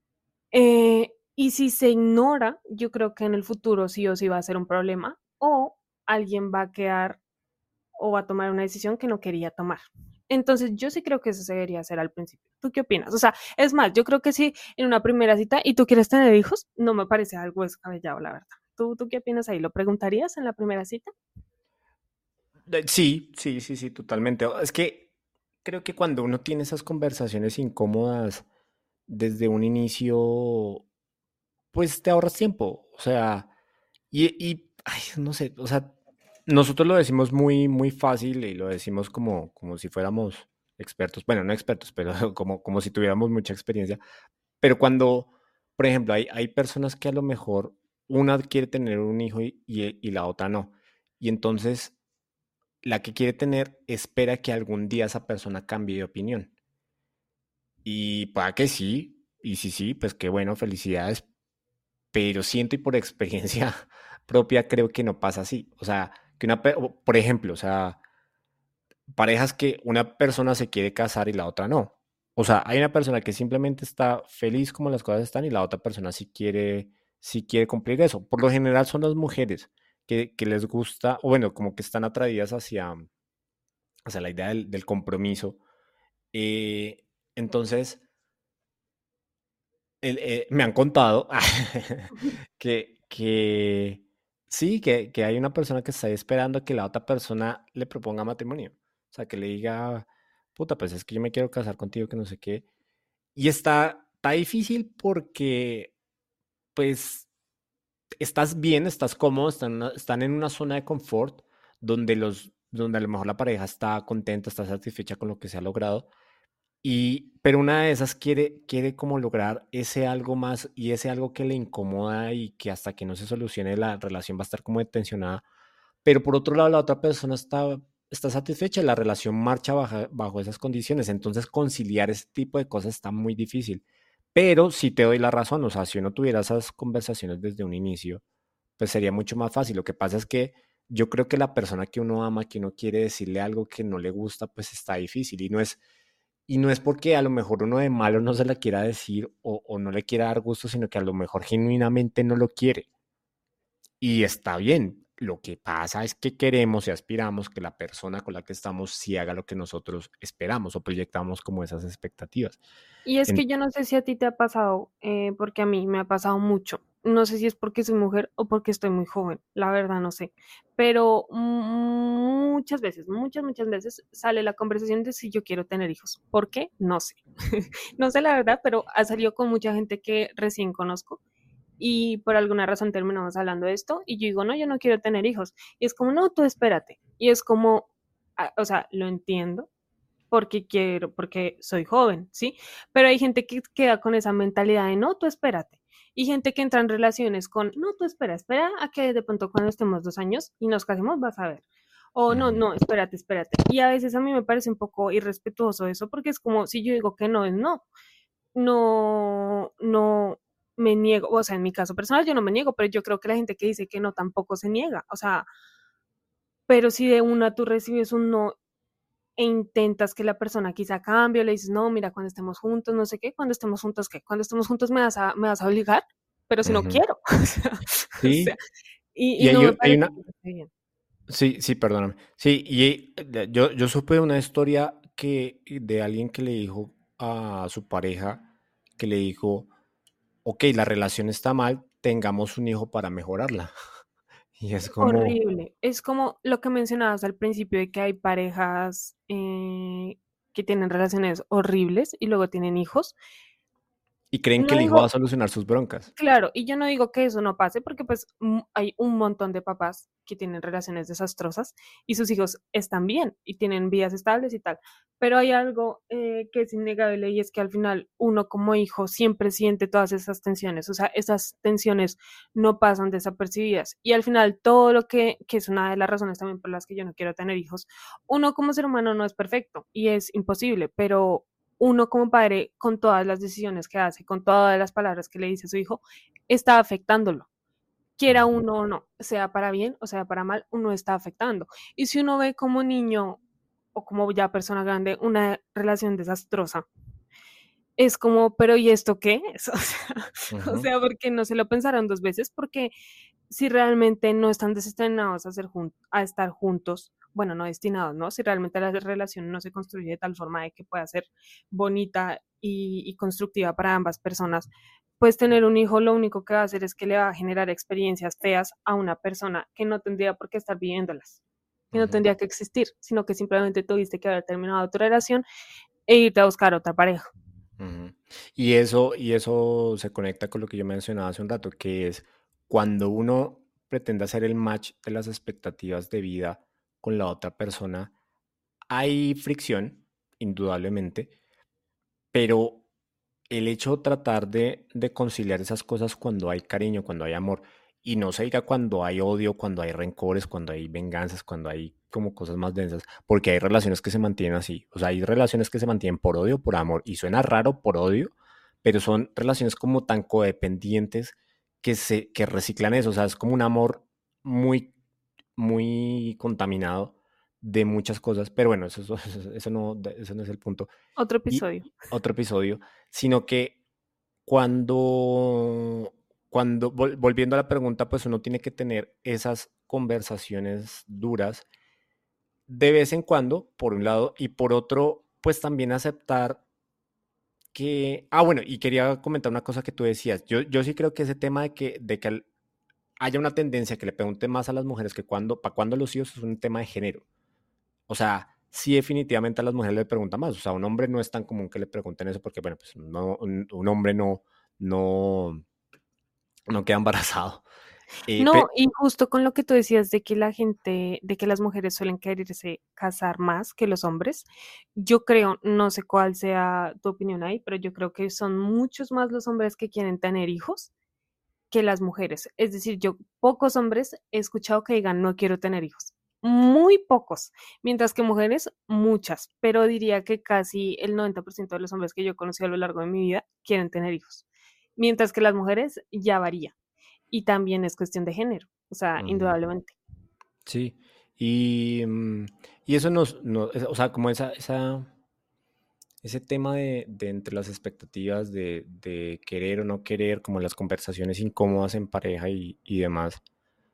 Eh, y si se ignora, yo creo que en el futuro sí o sí va a ser un problema, o alguien va a quedar o va a tomar una decisión que no quería tomar. Entonces, yo sí creo que eso se debería hacer al principio. ¿Tú qué opinas? O sea, es más, yo creo que si en una primera cita y tú quieres tener hijos, no me parece algo descabellado, la verdad. ¿Tú, tú qué opinas ahí? ¿Lo preguntarías en la primera cita? Eh, Sí, sí, sí, sí, totalmente. Es que creo que cuando uno tiene esas conversaciones incómodas desde un inicio, pues te ahorras tiempo. O sea, y, y ay, no sé, o sea, nosotros lo decimos muy, muy fácil y lo decimos como, como si fuéramos expertos. Bueno, no expertos, pero como, como si tuviéramos mucha experiencia. Pero cuando, por ejemplo, hay, hay personas que a lo mejor una quiere tener un hijo y, y y la otra no. Y entonces la que quiere tener espera que algún día esa persona cambie de opinión. Y para que sí, y si sí, pues qué bueno, felicidades, pero siento y por experiencia propia creo que no pasa así. O sea, que una, por ejemplo, o sea, parejas que una persona se quiere casar y la otra no. O sea, hay una persona que simplemente está feliz como las cosas están y la otra persona sí quiere, sí quiere cumplir eso. Por lo general son las mujeres que, que les gusta, o bueno, como que están atraídas hacia, hacia la idea del, del compromiso. Eh, entonces, el, eh, me han contado que, que sí, que, que hay una persona que está esperando que la otra persona le proponga matrimonio. O sea, que le diga, puta, pues es que yo me quiero casar contigo, que no sé qué. Y está, está difícil porque, pues, estás bien, estás cómodo, están, están en una zona de confort donde, los, donde a lo mejor la pareja está contenta, está satisfecha con lo que se ha logrado. Y, pero una de esas quiere, quiere como lograr ese algo más y ese algo que le incomoda y que hasta que no se solucione la relación va a estar como tensionada. Pero por otro lado, la otra persona está, está satisfecha, la relación marcha bajo, bajo esas condiciones. Entonces, conciliar ese tipo de cosas está muy difícil. Pero sí te doy la razón, o sea, si uno tuviera esas conversaciones desde un inicio, pues sería mucho más fácil. Lo que pasa es que yo creo que la persona que uno ama, que uno quiere decirle algo que no le gusta, pues está difícil. Y no es, y no es porque a lo mejor uno de malo no se la quiera decir o, o no le quiera dar gusto, sino que a lo mejor genuinamente no lo quiere. Y está bien. Lo que pasa es que queremos y aspiramos que la persona con la que estamos sí haga lo que nosotros esperamos o proyectamos como esas expectativas. Y es En- que yo no sé si a ti te ha pasado, eh, porque a mí me ha pasado mucho. No sé si es porque soy mujer o porque estoy muy joven, la verdad no sé. Pero mm, muchas veces, muchas, muchas veces sale la conversación de si yo quiero tener hijos. ¿Por qué? No sé. No sé la verdad, pero ha salido con mucha gente que recién conozco y por alguna razón terminamos hablando de esto y yo digo, no, yo no quiero tener hijos. Y es como, no, tú espérate. Y es como, ah, o sea, lo entiendo, porque quiero, porque soy joven, ¿sí? Pero hay gente que queda con esa mentalidad de no, tú espérate. Y gente que entra en relaciones con, no, tú espera, espera a que de pronto cuando estemos dos años y nos casemos vas a ver. O no, Ujú. no, espérate, espérate. Y a veces a mí me parece un poco irrespetuoso eso, porque es como si yo digo que no es no. No, no me niego, o sea, en mi caso personal yo no me niego, pero yo creo que la gente que dice que no tampoco se niega. O sea, pero si de una tú recibes un no e intentas que la persona quizá cambie, o le dices, no, mira, cuando estemos juntos, no sé qué, cuando estemos juntos, ¿qué? Cuando estemos juntos me vas a, me vas a obligar, pero si no Ujú. quiero, o sea, Sí, y, y y no hay, me u- hay parece una, que esté bien. sí, sí, perdóname. Sí, y eh, yo, yo supe una historia que de alguien que le dijo a su pareja, que le dijo, ok, la relación está mal, tengamos un hijo para mejorarla. Y es como, Horrible. Es como lo que mencionabas al principio de que hay parejas eh, que tienen relaciones horribles y luego tienen hijos. y creen que No el hijo va a digo, solucionar sus broncas. claro, y yo no digo que eso no pase, porque pues mm, hay un montón de papás que tienen relaciones desastrosas y sus hijos están bien y tienen vidas estables y tal. Pero hay algo eh, que es innegable y es que al final uno como hijo siempre siente todas esas tensiones, o sea, esas tensiones no pasan desapercibidas. Y al final todo lo que, que es una de las razones también por las que yo no quiero tener hijos, uno como ser humano no es perfecto y es imposible, pero uno como padre, con todas las decisiones que hace, con todas las palabras que le dice a su hijo, está afectándolo. Quiera Ujú, uno o no, sea para bien o sea para mal, uno está afectando. Y si uno ve como niño o como ya persona grande una relación desastrosa, es como, pero ¿y esto qué es? O sea, o ujú, sea, porque no se lo pensaron dos veces, porque si realmente no están destinados a, ser jun- a estar juntos, bueno, no destinados, ¿no? Si realmente la relación no se construye de tal forma de que pueda ser bonita y, y constructiva para ambas personas, pues tener un hijo lo único que va a hacer es que le va a generar experiencias feas a una persona que no tendría por qué estar viviéndolas, que no ujú, tendría que existir, sino que simplemente tuviste que haber terminado tu relación e irte a buscar otra pareja. ujú. Y eso, y eso se conecta con lo que yo mencionaba hace un rato, que es cuando uno pretende hacer el match de las expectativas de vida con la otra persona, hay fricción, indudablemente, pero el hecho de tratar de, de conciliar esas cosas cuando hay cariño, cuando hay amor, y no se diga cuando hay odio, cuando hay rencores, cuando hay venganzas, cuando hay como cosas más densas, porque hay relaciones que se mantienen así, o sea, hay relaciones que se mantienen por odio, por amor, y suena raro por odio, pero son relaciones como tan codependientes que se que reciclan eso, o sea, es como un amor muy muy contaminado de muchas cosas, pero bueno, eso, eso, eso no, eso no es el punto. Otro Y episodio. otro episodio, sino que cuando, cuando vol- volviendo a la pregunta, pues uno tiene que tener esas conversaciones duras de vez en cuando, por un lado, y por otro, pues también aceptar que, ah, bueno, y quería comentar una cosa que tú decías. Yo, yo sí creo que ese tema de que, de que al- haya una tendencia que le pregunte más a las mujeres que cuando, para cuándo los hijos es un tema de género. O sea, sí definitivamente a las mujeres le preguntan más. O sea, a un hombre no es tan común que le pregunten eso porque, bueno, pues no, un, un hombre no, no, no queda embarazado. Eh, No, pe- y justo con lo que tú decías de que la gente, de que las mujeres suelen quererse casar más que los hombres, yo creo, no sé cuál sea tu opinión ahí, pero yo creo que son muchos más los hombres que quieren tener hijos que las mujeres. Es decir, yo pocos hombres he escuchado que digan no quiero tener hijos. Muy pocos, mientras que mujeres muchas, pero diría que casi el noventa por ciento de los hombres que yo he conocido a lo largo de mi vida quieren tener hijos, mientras que las mujeres ya varía. Y también es cuestión de género, o sea, Ujú, indudablemente. sí. Y, mm, y eso nos, no, es- o sea, como esa, esa, ese tema de, de entre las expectativas de, de querer o no querer, como las conversaciones incómodas en pareja y, y demás.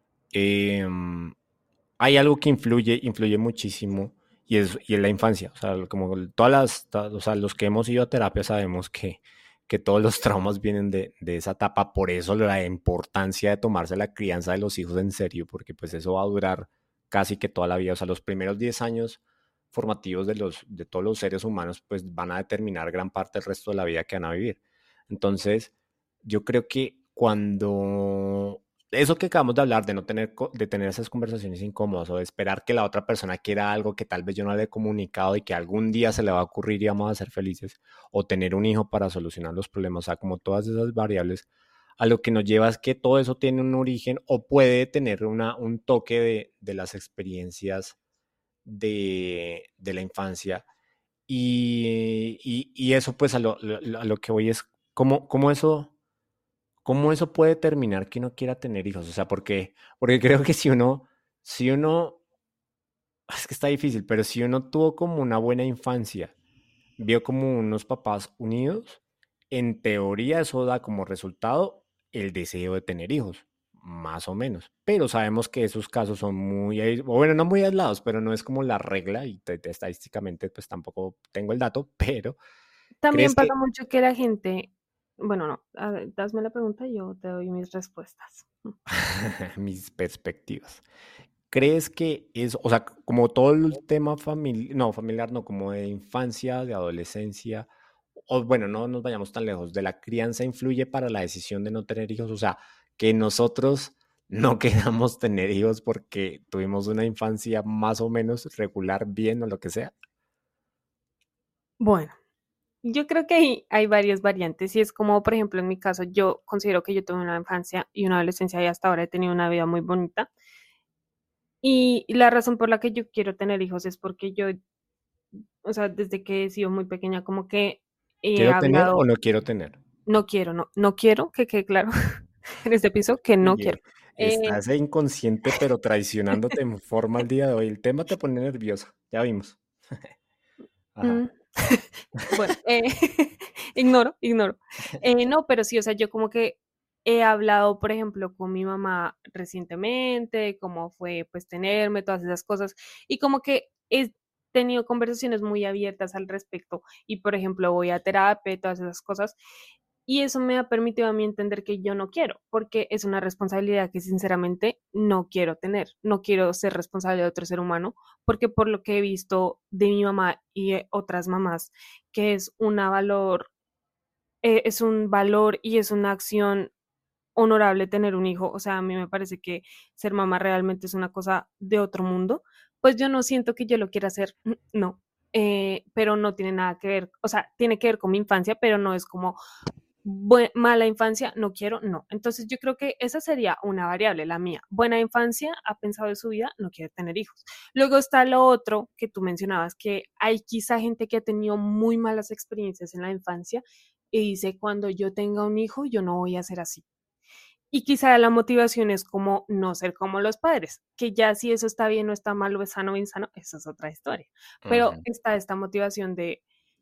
em, Hay algo que influye, influye muchísimo y es, y es la infancia. O sea, como todas las, to- o sea, los que hemos ido a terapia sabemos que, que todos los traumas vienen de, de esa etapa. Por eso la importancia de tomarse la crianza de los hijos en serio, porque pues eso va a durar casi que toda la vida. O sea, los primeros diez años formativos de, los, de todos los seres humanos pues van a determinar gran parte del resto de la vida que van a vivir. Entonces, yo creo que cuando eso que acabamos de hablar, de no tener, de tener esas conversaciones incómodas o de esperar que la otra persona quiera algo que tal vez yo no le he comunicado y que algún día se le va a ocurrir y vamos a ser felices, o tener un hijo para solucionar los problemas, o sea, como todas esas variables, a lo que nos lleva es que todo eso tiene un origen o puede tener una, un toque de, de las experiencias de, de la infancia. Y, y, y eso pues a lo, a lo que voy es cómo, cómo eso ¿cómo eso puede determinar que uno quiera tener hijos? O sea, porque, porque creo que si uno, si uno, es que está difícil, pero si uno tuvo como una buena infancia, vio como unos papás unidos, en teoría eso da como resultado el deseo de tener hijos, más o menos. Pero sabemos que esos casos son muy, ais- bueno, no muy aislados, pero no es como la regla y te- te- estadísticamente pues tampoco tengo el dato, pero También ¿crees pasa que mucho que la gente, bueno, no, a ver, hazme la pregunta y yo te doy mis respuestas. mis perspectivas. ¿Crees que es, o sea, como todo el tema familiar, no, familiar no, como de infancia, de adolescencia, o bueno, no nos vayamos tan lejos, de la crianza influye para la decisión de no tener hijos? O sea, que nosotros no queramos tener hijos porque tuvimos una infancia más o menos regular, bien o lo que sea. Bueno, yo creo que hay, hay varias variantes y es como, por ejemplo, en mi caso, yo considero que yo tuve una infancia y una adolescencia y hasta ahora he tenido una vida muy bonita. Y la razón por la que yo quiero tener hijos es porque yo, o sea, desde que he sido muy pequeña, como que he ¿Quiero tener o hablado, no quiero tener? no quiero, no, no quiero, que quede claro en este piso que no quiero. Oye, Eh, estás inconsciente pero traicionándote en forma el día de hoy. El tema te pone nerviosa, ya vimos. Ajá. mm, bueno, eh, ignoro, ignoro. Eh, no, pero sí, o sea, yo como que he hablado, por ejemplo, con mi mamá recientemente, cómo fue pues tenerme, todas esas cosas, y como que he tenido conversaciones muy abiertas al respecto, y por ejemplo, voy a terapia y todas esas cosas, y eso me ha permitido a mí entender que yo no quiero, porque es una responsabilidad que sinceramente no quiero tener, no quiero ser responsable de otro ser humano, porque por lo que he visto de mi mamá y eh, otras mamás, que es una valor, eh, es un valor y es una acción honorable tener un hijo. O sea, a mí me parece que ser mamá realmente es una cosa de otro mundo. Pues yo no siento que yo lo quiera hacer, no. Eh, pero no tiene nada que ver, o sea, tiene que ver con mi infancia, pero no es como bue- mala infancia, no quiero, no. Entonces yo creo que esa sería una variable, la mía. Buena infancia, ha pensado en su vida, no quiere tener hijos. Luego está lo otro que tú mencionabas, que hay quizá gente que ha tenido muy malas experiencias en la infancia y dice, cuando yo tenga un hijo, yo no voy a ser así. Y quizá la motivación es como no ser como los padres, que ya si eso está bien o está mal o es sano o insano, eso es otra historia. Pero Ujú. está esta motivación de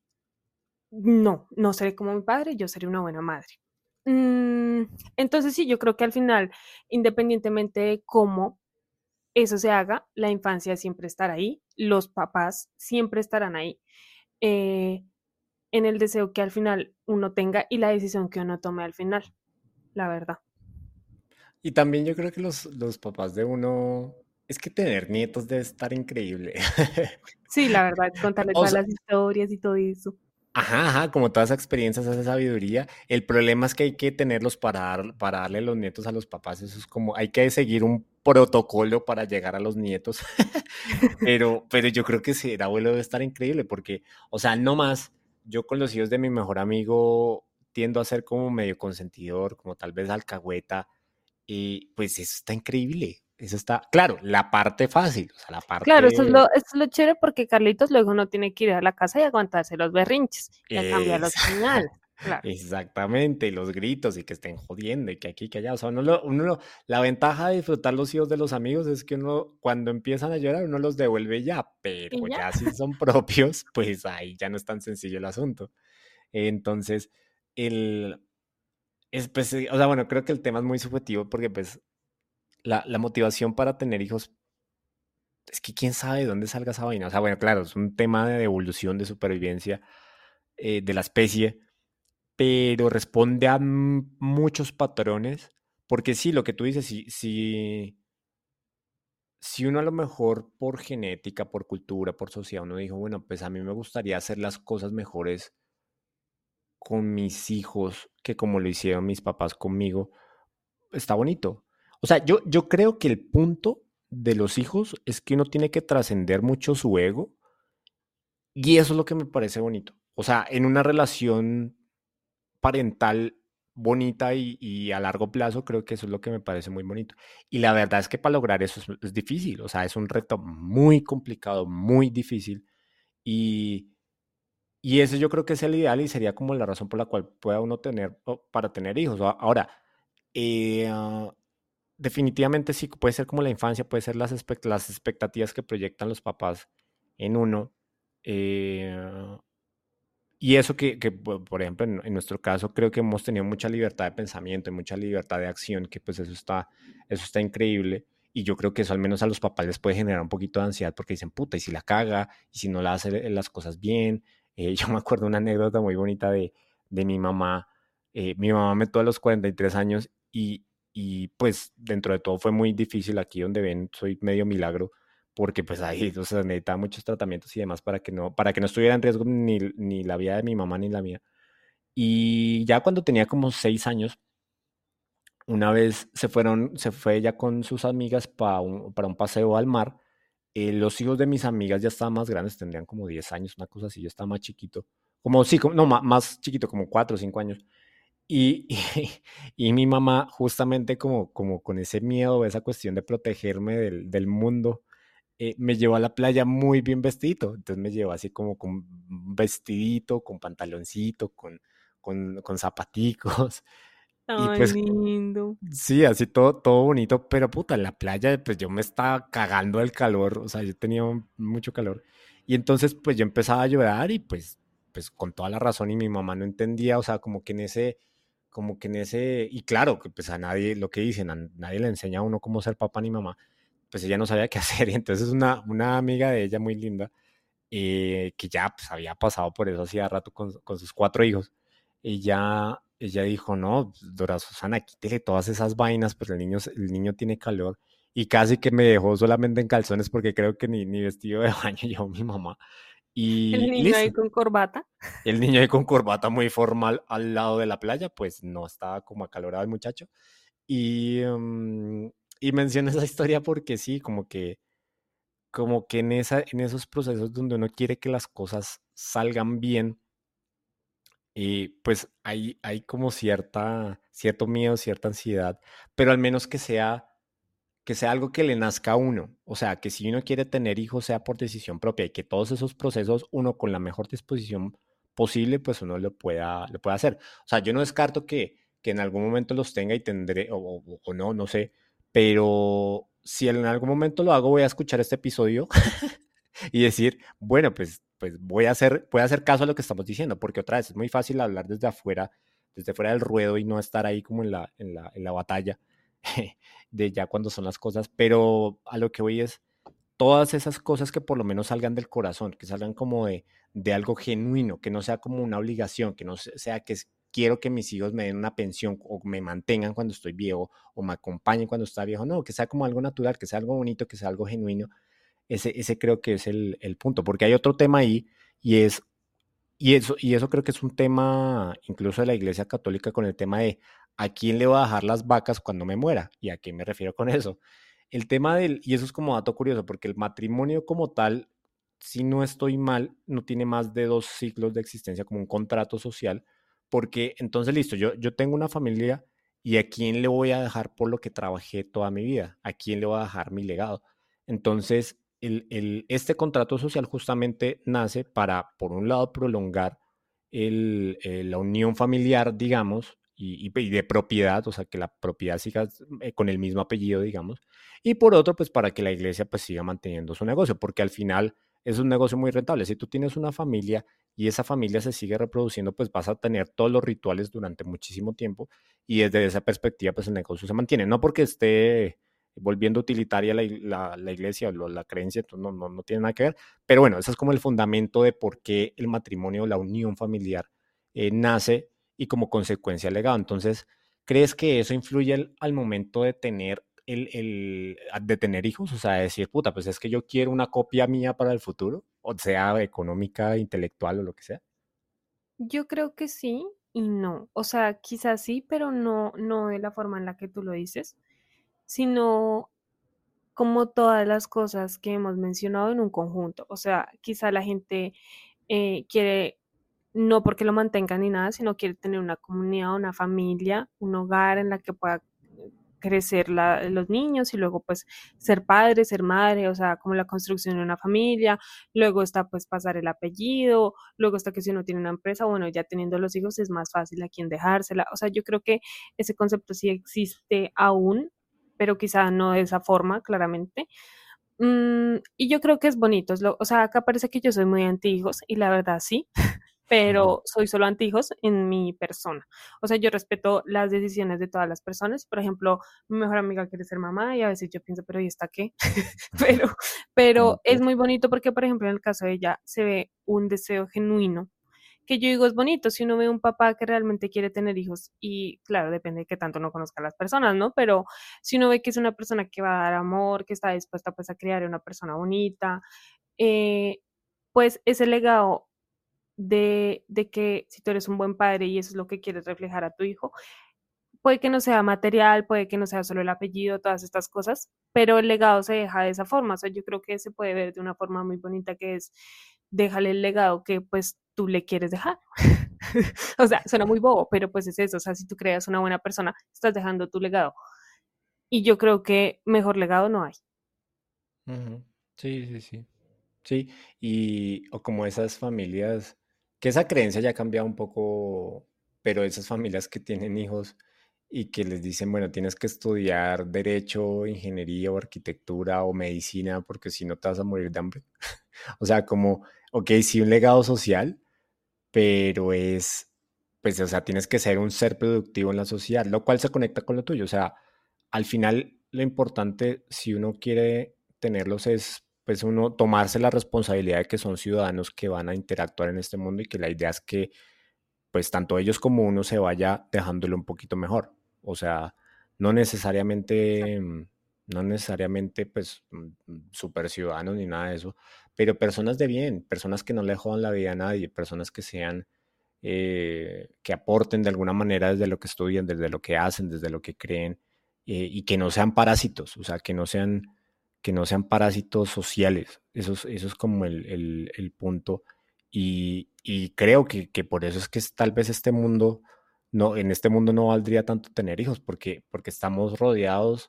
no, no seré como mi padre, yo seré una buena madre. Mm, entonces sí, yo creo que al final, independientemente de cómo eso se haga, la infancia siempre estará ahí, los papás siempre estarán ahí, eh, en el deseo que al final uno tenga y la decisión que uno tome al final, la verdad. Y también yo creo que los, los papás de uno, es que tener nietos debe estar increíble. Sí, la verdad, contarle O todas sea, las historias y todo eso. ajá, ajá, como todas esas experiencias, esa sabiduría. El problema es que hay que tenerlos para, dar- para darle los nietos a los papás. Eso es como, hay que seguir un protocolo para llegar a los nietos. Pero, pero yo creo que ser abuelo debe estar increíble porque, o sea, no más, yo con los hijos de mi mejor amigo tiendo a ser como medio consentidor, como tal vez alcahueta, y pues eso está increíble. Eso está, claro, la parte fácil, o sea, la Claro, eso es parte lo, eso es lo chévere porque Carlitos luego no tiene que ir a la casa y aguantarse los berrinches y a cambiar los es pañales. Claro. exactamente, y los gritos y que estén jodiendo y que aquí, que allá. O sea, uno lo, uno lo- la ventaja de disfrutar los hijos de los amigos es que uno, cuando empiezan a llorar, uno los devuelve ya, pero Y ya. ya si son propios, pues ahí ya no es tan sencillo el asunto. Entonces, el, es, pues, eh, o sea, bueno, creo que el tema es muy subjetivo porque, pues, la, la motivación para tener hijos, es que quién sabe de dónde salga esa vaina. O sea, bueno, claro, es un tema de evolución, de supervivencia eh, de la especie, pero responde a m- muchos patrones, porque sí, lo que tú dices, si, si, si uno a lo mejor por genética, por cultura, por sociedad, uno dijo, bueno, pues a mí me gustaría hacer las cosas mejores con mis hijos que como lo hicieron mis papás conmigo, está bonito. O sea, yo, yo creo que el punto de los hijos es que uno tiene que trascender mucho su ego y eso es lo que me parece bonito. O sea, en una relación parental bonita y, y, a largo plazo, creo que eso es lo que me parece muy bonito. Y la verdad es que para lograr eso es, es difícil, o sea, es un reto muy complicado, muy difícil. Y, y eso yo creo que es el ideal y sería como la razón por la cual pueda uno tener, para tener hijos. Ahora, eh, uh, definitivamente sí, puede ser como la infancia, puede ser las, expect las expectativas que proyectan los papás en uno. Eh, y eso que, que, por ejemplo, en, en nuestro caso, creo que hemos tenido mucha libertad de pensamiento y mucha libertad de acción, que pues eso está, eso está increíble. Y yo creo que eso al menos a los papás les puede generar un poquito de ansiedad porque dicen, puta, y si la caga, y si no la hace las cosas bien. Eh, yo me acuerdo una anécdota muy bonita de, de mi mamá. Eh, mi mamá me tuvo a los cuarenta y tres años y y pues dentro de todo fue muy difícil. Aquí donde ven soy medio milagro porque pues ahí, o sea, necesitaba muchos tratamientos y demás para que no, para que no estuviera en riesgo ni, ni la vida de mi mamá ni la mía. Y ya cuando tenía como seis años, una vez se fueron, se fue ella con sus amigas pa un- para un paseo al mar. Eh, los hijos de mis amigas ya estaban más grandes, tendrían como diez años, una cosa así, yo estaba más chiquito. Como, sí, como, no, ma- más chiquito, como cuatro o cinco años. Y, y, y mi mamá, justamente como, como con ese miedo, esa cuestión de protegerme del, del mundo, eh, me llevó a la playa muy bien vestidito. Entonces me llevó así como con un vestidito, con pantaloncito, con, con, con zapaticos. Y Ay, pues lindo. sí, así todo, todo bonito, pero puta, en la playa, pues yo me estaba cagando del calor, o sea, yo tenía un- mucho calor. Y entonces, pues yo empezaba a llorar y pues, pues con toda la razón y mi mamá no entendía, o sea, como que en ese, como que en ese, y claro, que pues a nadie, lo que dicen, a nadie le enseña a uno cómo ser papá ni mamá, pues ella no sabía qué hacer. Y entonces una, una amiga de ella muy linda, eh, que ya pues había pasado por eso hacía rato con, con sus cuatro hijos, ella, ella dijo, no, Dora Susana, quítele todas esas vainas, pues el niño, se- el niño tiene calor. Y casi que me dejó solamente en calzones porque creo que ni, ni vestido de baño llevó mi mamá. El Y, y niño ahí listo. con corbata. El niño ahí con corbata muy formal al lado de la playa, pues no estaba como acalorado el muchacho. Y, mm, y menciono esa historia porque sí, como que como que en, esa, en esos procesos donde uno quiere que las cosas salgan bien, eh, pues hay, hay como cierta, cierto miedo, cierta ansiedad, pero al menos que sea, que sea algo que le nazca a uno. O sea, que si uno quiere tener hijos sea por decisión propia y que todos esos procesos uno con la mejor disposición posible, pues uno lo pueda, lo pueda hacer. O sea, yo no descarto que, que en algún momento los tenga y tendré, o, o, o no, no sé, pero si en algún momento lo hago, voy a escuchar este episodio y decir, bueno, pues, pues voy a hacer, voy a hacer caso a lo que estamos diciendo, porque otra vez es muy fácil hablar desde afuera, desde fuera del ruedo y no estar ahí como en la, en la, en la batalla de ya cuando son las cosas, pero a lo que voy es todas esas cosas que por lo menos salgan del corazón, que salgan como de, de algo genuino, que no sea como una obligación, que no sea que es, quiero que mis hijos me den una pensión o me mantengan cuando estoy viejo o me acompañen cuando está viejo, no, que sea como algo natural, que sea algo bonito, que sea algo genuino. Ese, ese creo que es el, el punto, porque hay otro tema ahí y es, y eso, y eso creo que es un tema incluso de la Iglesia Católica con el tema de a quién le voy a dejar las vacas cuando me muera. ¿Y a qué me refiero con eso? El tema del, y eso es como dato curioso, porque el matrimonio como tal, si no estoy mal, no tiene más de dos ciclos de existencia como un contrato social, porque entonces listo, yo, yo tengo una familia y a quién le voy a dejar por lo que trabajé toda mi vida, a quién le voy a dejar mi legado. Entonces, el, el, este contrato social justamente nace para, por un lado, prolongar el, eh, la unión familiar, digamos, y, y, y, de propiedad, o sea, que la propiedad siga eh, con el mismo apellido, digamos, y por otro, pues para que la iglesia pues siga manteniendo su negocio, porque al final es un negocio muy rentable. Si tú tienes una familia y esa familia se sigue reproduciendo, pues vas a tener todos los rituales durante muchísimo tiempo y desde esa perspectiva, pues el negocio se mantiene. No porque esté volviendo utilitaria la, la, la iglesia o la creencia, no, no, no tiene nada que ver. Pero bueno, ese es como el fundamento de por qué el matrimonio, la unión familiar, eh, nace y como consecuencia el legado. Entonces, ¿crees que eso influye al, al momento de tener el, el, de tener hijos? O sea, decir, puta, pues es que yo quiero una copia mía para el futuro, o sea, económica, intelectual o lo que sea. Yo creo que sí y no. O sea, quizás sí, pero no, no de la forma en la que tú lo dices, sino como todas las cosas que hemos mencionado en un conjunto. O sea, quizá la gente eh, quiere, no porque lo mantenga ni nada, sino quiere tener una comunidad, una familia, un hogar en la que pueda crecer la, los niños y luego pues ser padre, ser madre, o sea, como la construcción de una familia, luego está pues pasar el apellido, luego está que si uno tiene una empresa, bueno, ya teniendo los hijos es más fácil a quien dejársela, o sea, yo creo que ese concepto sí existe aún, pero quizá no de esa forma, claramente. Mm, y yo creo que es bonito, es lo, o sea, acá parece que yo soy muy anti hijos y la verdad sí, pero soy solo antihijos en mi persona. O sea, yo respeto las decisiones de todas las personas. Por ejemplo, mi mejor amiga quiere ser mamá y a veces yo pienso, pero ¿y esta qué? pero, pero Ok. es muy bonito porque, por ejemplo, en el caso de ella se ve un deseo genuino que yo digo es bonito, si uno ve un papá que realmente quiere tener hijos, y claro, depende de qué tanto no conozca a las personas, ¿no? Pero si uno ve que es una persona que va a dar amor, que está dispuesta pues a criar a una persona bonita, eh, pues ese legado de, de que si tú eres un buen padre y eso es lo que quieres reflejar a tu hijo, puede que no sea material, puede que no sea solo el apellido, todas estas cosas, pero el legado se deja de esa forma. O sea, yo creo que se puede ver de una forma muy bonita que es déjale el legado que pues tú le quieres dejar. O sea, suena muy bobo, pero pues es eso. O sea, si tú creas una buena persona, estás dejando tu legado. Y yo creo que mejor legado no hay. Ujú. Sí, sí, sí. Sí, y o como esas familias, que esa creencia ya ha cambiado un poco, pero esas familias que tienen hijos y que les dicen, bueno, tienes que estudiar derecho, ingeniería o arquitectura o medicina porque si no te vas a morir de hambre. O sea, como, ok, sí, un legado social, pero es, pues, o sea, tienes que ser un ser productivo en la sociedad, lo cual se conecta con lo tuyo. O sea, al final lo importante, si uno quiere tenerlos, es, pues, uno tomarse la responsabilidad de que son ciudadanos que van a interactuar en este mundo y que la idea es que, pues, tanto ellos como uno se vaya dejándolo un poquito mejor. O sea, no necesariamente, mm, no necesariamente, pues, mm, mm, super ciudadanos ni nada de eso, pero personas de bien, personas que no le jodan la vida a nadie, personas que sean, eh, que aporten de alguna manera desde lo que estudian, desde lo que hacen, desde lo que creen, eh, y que no sean parásitos, o sea, que no sean, que no sean parásitos sociales. Eso es, eso es como el, el- el punto. Y, y creo que, que por eso es que es- tal vez este mundo, no, en este mundo no valdría tanto tener hijos, porque, porque estamos rodeados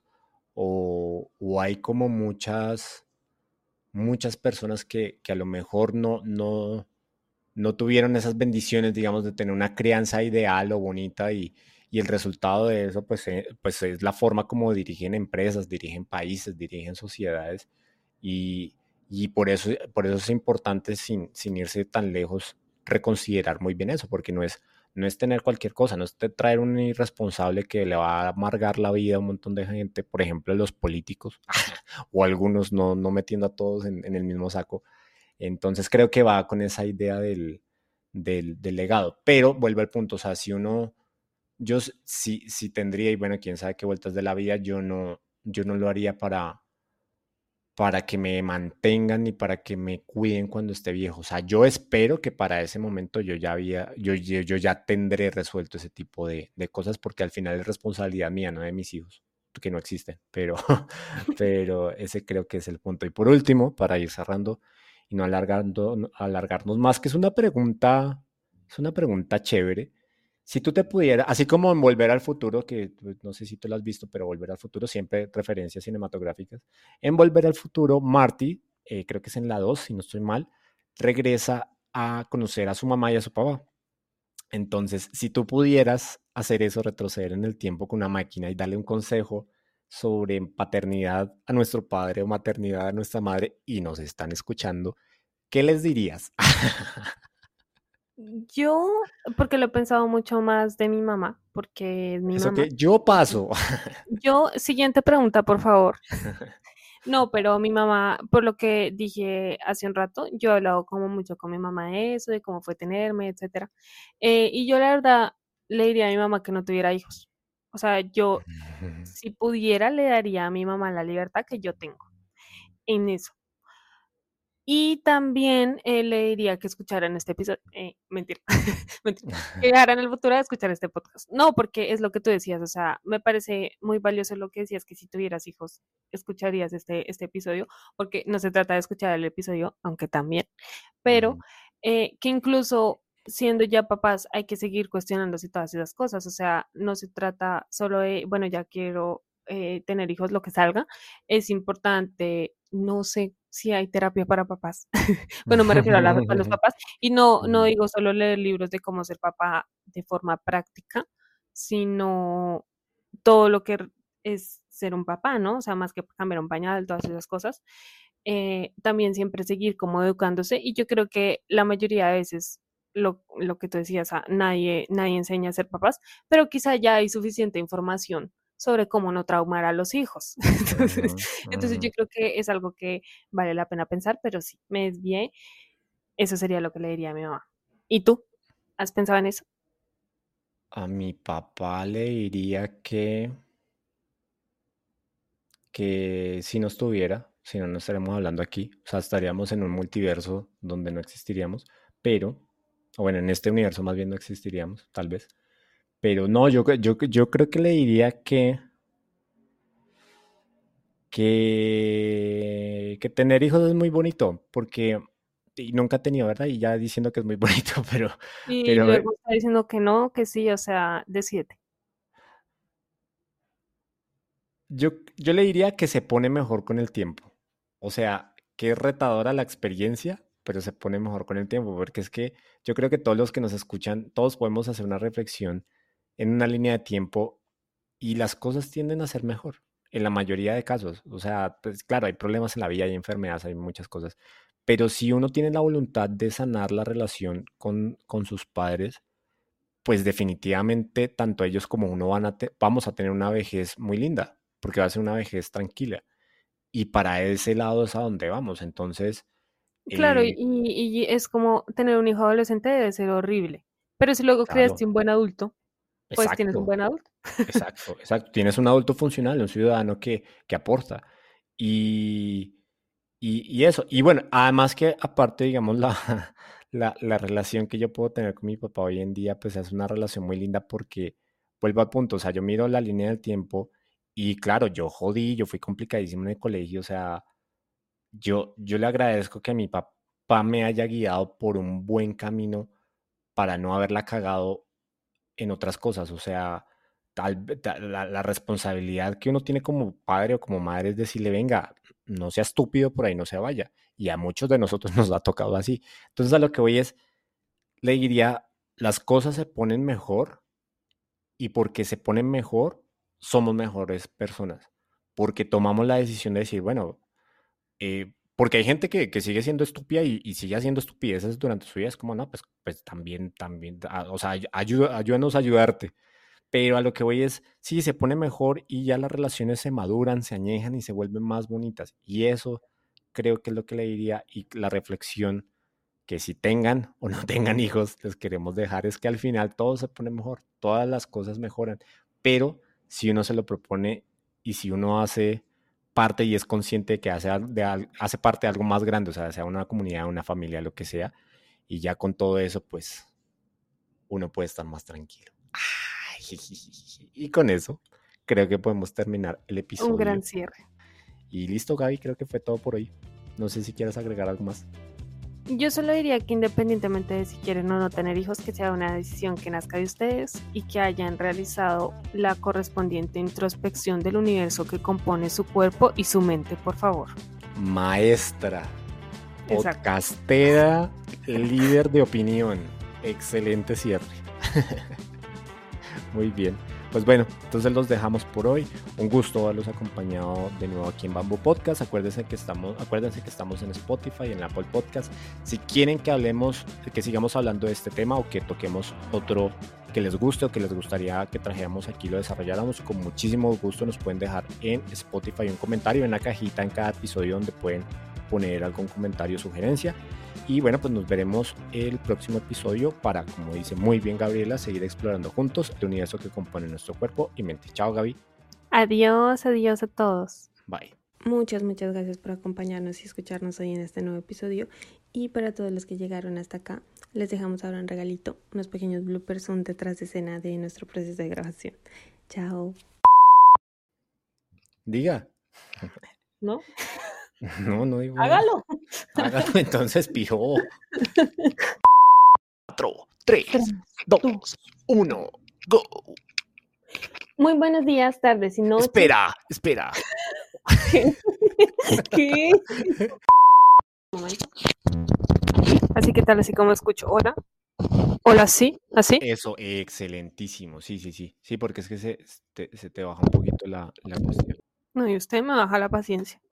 o, o hay como muchas, muchas personas que, que a lo mejor no, no, no tuvieron esas bendiciones, digamos, de tener una crianza ideal o bonita y, y el resultado de eso, pues, eh, pues es la forma como dirigen empresas, dirigen países, dirigen sociedades y, y por, eso, por eso es importante, sin, sin irse tan lejos, reconsiderar muy bien eso, porque no es, no es tener cualquier cosa, no es traer un irresponsable que le va a amargar la vida a un montón de gente, por ejemplo, los políticos, o algunos, no, no metiendo a todos en, en el mismo saco. Entonces creo que va con esa idea del, del, del legado. Pero vuelvo al punto, o sea, si uno, yo sí, sí tendría, y bueno, quién sabe qué vueltas de la vida, yo no, yo no lo haría para, para que me mantengan ni para que me cuiden cuando esté viejo. O sea, yo espero que para ese momento yo ya había, yo, yo, yo ya tendré resuelto ese tipo de, de cosas, porque al final es responsabilidad mía, no de mis hijos, que no existen. Pero, pero ese creo que es el punto. Y por último, para ir cerrando y no alargando, no alargarnos más, que es una pregunta, es una pregunta chévere. Si tú te pudieras, así como en Volver al Futuro, que pues, no sé si tú lo has visto, pero Volver al Futuro siempre referencias cinematográficas. En Volver al Futuro, Marty, eh, creo que es en la dos, si no estoy mal, regresa a conocer a su mamá y a su papá. Entonces, si tú pudieras hacer eso, retroceder en el tiempo con una máquina y darle un consejo sobre paternidad a nuestro padre o maternidad a nuestra madre y nos están escuchando, ¿qué les dirías? Yo, porque lo he pensado mucho más de mi mamá, porque es mi Eso mamá. que yo Y paso. yo, siguiente pregunta, por favor. No, pero mi mamá, por lo que dije hace un rato, yo he hablado como mucho con mi mamá de eso, de cómo fue tenerme, etcétera. Eh, y yo la verdad le diría a mi mamá que no tuviera hijos. O sea, yo, si pudiera, le daría a mi mamá la libertad que yo tengo en eso. Y también eh, le diría que escucharan este episodio. Eh, mentira, mentira. Que dejaran el futuro de escuchar este podcast. No, porque es lo que tú decías. O sea, me parece muy valioso lo que decías, que si tuvieras hijos, escucharías este, este episodio, porque no se trata de escuchar el episodio, aunque también, pero eh, que incluso siendo ya papás hay que seguir cuestionándose todas esas cosas. O sea, no se trata solo de, bueno, ya quiero eh, tener hijos, lo que salga. Es importante, no sé si hay terapia para papás. Bueno, me refiero a, la- a los papás. Y no, no digo solo leer libros de cómo ser papá de forma práctica, sino todo lo que es ser un papá, ¿no? O sea, más que cambiar un pañal, todas esas cosas. Eh, también siempre seguir como educándose. Y yo creo que la mayoría de veces, lo, lo que tú decías, ah, nadie, nadie enseña a ser papás, pero quizá ya hay suficiente información sobre cómo no traumar a los hijos. Entonces, Ujú, entonces yo ujú. creo que es algo que vale la pena pensar, pero sí, me desvié. Eso sería lo que le diría a mi mamá. ¿Y tú? ¿Has pensado en eso? A mi papá le diría que, que si no estuviera, si no, no estaríamos hablando aquí, o sea, estaríamos en un multiverso donde no existiríamos, pero, o bueno, en este universo más bien no existiríamos, tal vez. Pero no, yo, yo, yo creo que le diría que, que, que tener hijos es muy bonito, porque y nunca he tenido, ¿verdad? Y ya diciendo que es muy bonito, pero, Y pero luego está diciendo que no, que sí, o sea, de siete. yo, yo le diría que se pone mejor con el tiempo. O sea, que es retadora la experiencia, pero se pone mejor con el tiempo, porque es que yo creo que todos los que nos escuchan, todos podemos hacer una reflexión en una línea de tiempo y las cosas tienden a ser mejor, en la mayoría de casos. O sea, pues claro, hay problemas en la vida, hay enfermedades, hay muchas cosas, pero si uno tiene la voluntad de sanar la relación con, con sus padres, pues definitivamente tanto ellos como uno van a te- vamos a tener una vejez muy linda, porque va a ser una vejez tranquila. Y para ese lado es a donde vamos. Entonces, Claro, y, eh, y es como tener un hijo adolescente debe ser horrible. Pero si luego claro, creaste un buen adulto, pues tienes un exacto, buen adulto. exacto, exacto. Tienes un adulto funcional, un ciudadano que, que aporta. Y, y, y eso. Y bueno, además que aparte, digamos, la, la, la relación que yo puedo tener con mi papá hoy en día, pues es una relación muy linda porque vuelvo al punto, o sea, yo miro la línea del tiempo y claro, yo jodí, yo fui complicadísimo en el colegio, o sea, yo, yo le agradezco que mi papá me haya guiado por un buen camino para no haberla cagado en otras cosas. O sea, tal, ve- ta- la, la responsabilidad que uno tiene como padre o como madre es decirle, venga, no sea estúpido, por ahí no se vaya. Y a muchos de nosotros nos ha tocado así. Entonces a lo que voy es, le diría, las cosas se ponen mejor y porque se ponen mejor, somos mejores personas. Porque tomamos la decisión de decir, bueno, eh, porque hay gente que, que sigue siendo estúpida y, y sigue haciendo estupideces durante su vida. Es como, no, pues, pues también, también, ah, o sea, ay- ayuda, ayúdanos a ayudarte. Pero a lo que voy es, sí, se pone mejor y ya las relaciones se maduran, se añejan y se vuelven más bonitas. Y eso creo que es lo que le diría y la reflexión que si tengan o no tengan hijos, les queremos dejar es que al final todo se pone mejor, todas las cosas mejoran. Pero si uno se lo propone y si uno hace parte y es consciente de que hace, de, hace parte de algo más grande, o sea, sea una comunidad, una familia, lo que sea, y ya con todo eso, pues uno puede estar más tranquilo. Ay, y con eso, creo que podemos terminar el Un gran episodio. cierre. Y listo, Gaby, creo que fue todo por hoy. No sé si quieres agregar algo más. Yo solo diría que independientemente de si quieren o no tener hijos, que sea una decisión que nazca de ustedes y que hayan realizado la correspondiente introspección del universo que compone su cuerpo y su mente, por favor. Maestra, Exacto. podcastera, líder de opinión. Excelente cierre. Muy bien. Pues bueno, entonces los dejamos por hoy. Un gusto haberlos acompañado de nuevo aquí en Bamboo Podcast. Acuérdense que estamos, acuérdense que estamos en Spotify, en Apple Podcast. Si quieren que hablemos, que sigamos hablando de este tema o que toquemos otro que les guste o que les gustaría que trajéramos aquí, lo desarrolláramos, con muchísimo gusto nos pueden dejar en Spotify un comentario, en la cajita en cada episodio donde pueden poner algún comentario o sugerencia. Y bueno, pues nos veremos el próximo episodio para, como dice muy bien Gabriela, seguir explorando juntos el universo que compone nuestro cuerpo y mente. Chao, Gaby. Adiós, adiós a todos. Bye. Muchas, muchas gracias por acompañarnos y escucharnos hoy en este nuevo episodio. Y para todos los que llegaron hasta acá, les dejamos ahora un regalito, unos pequeños bloopers, un detrás de escena de nuestro proceso de grabación. Chao. Diga. ¿No? No, no digo nada. Hágalo. Hágalo entonces, pijo. Cuatro, tres, dos, uno, go. Muy buenos días, tardes y noches. Espera, espera. ¿Qué? ¿Qué? Un momento. Así que tal, así como escucho. Hola. Hola, sí, así. Eso, excelentísimo. Sí, sí, sí. Sí, porque es que se, te, se te baja un poquito la, la cuestión. No, y usted me baja la paciencia.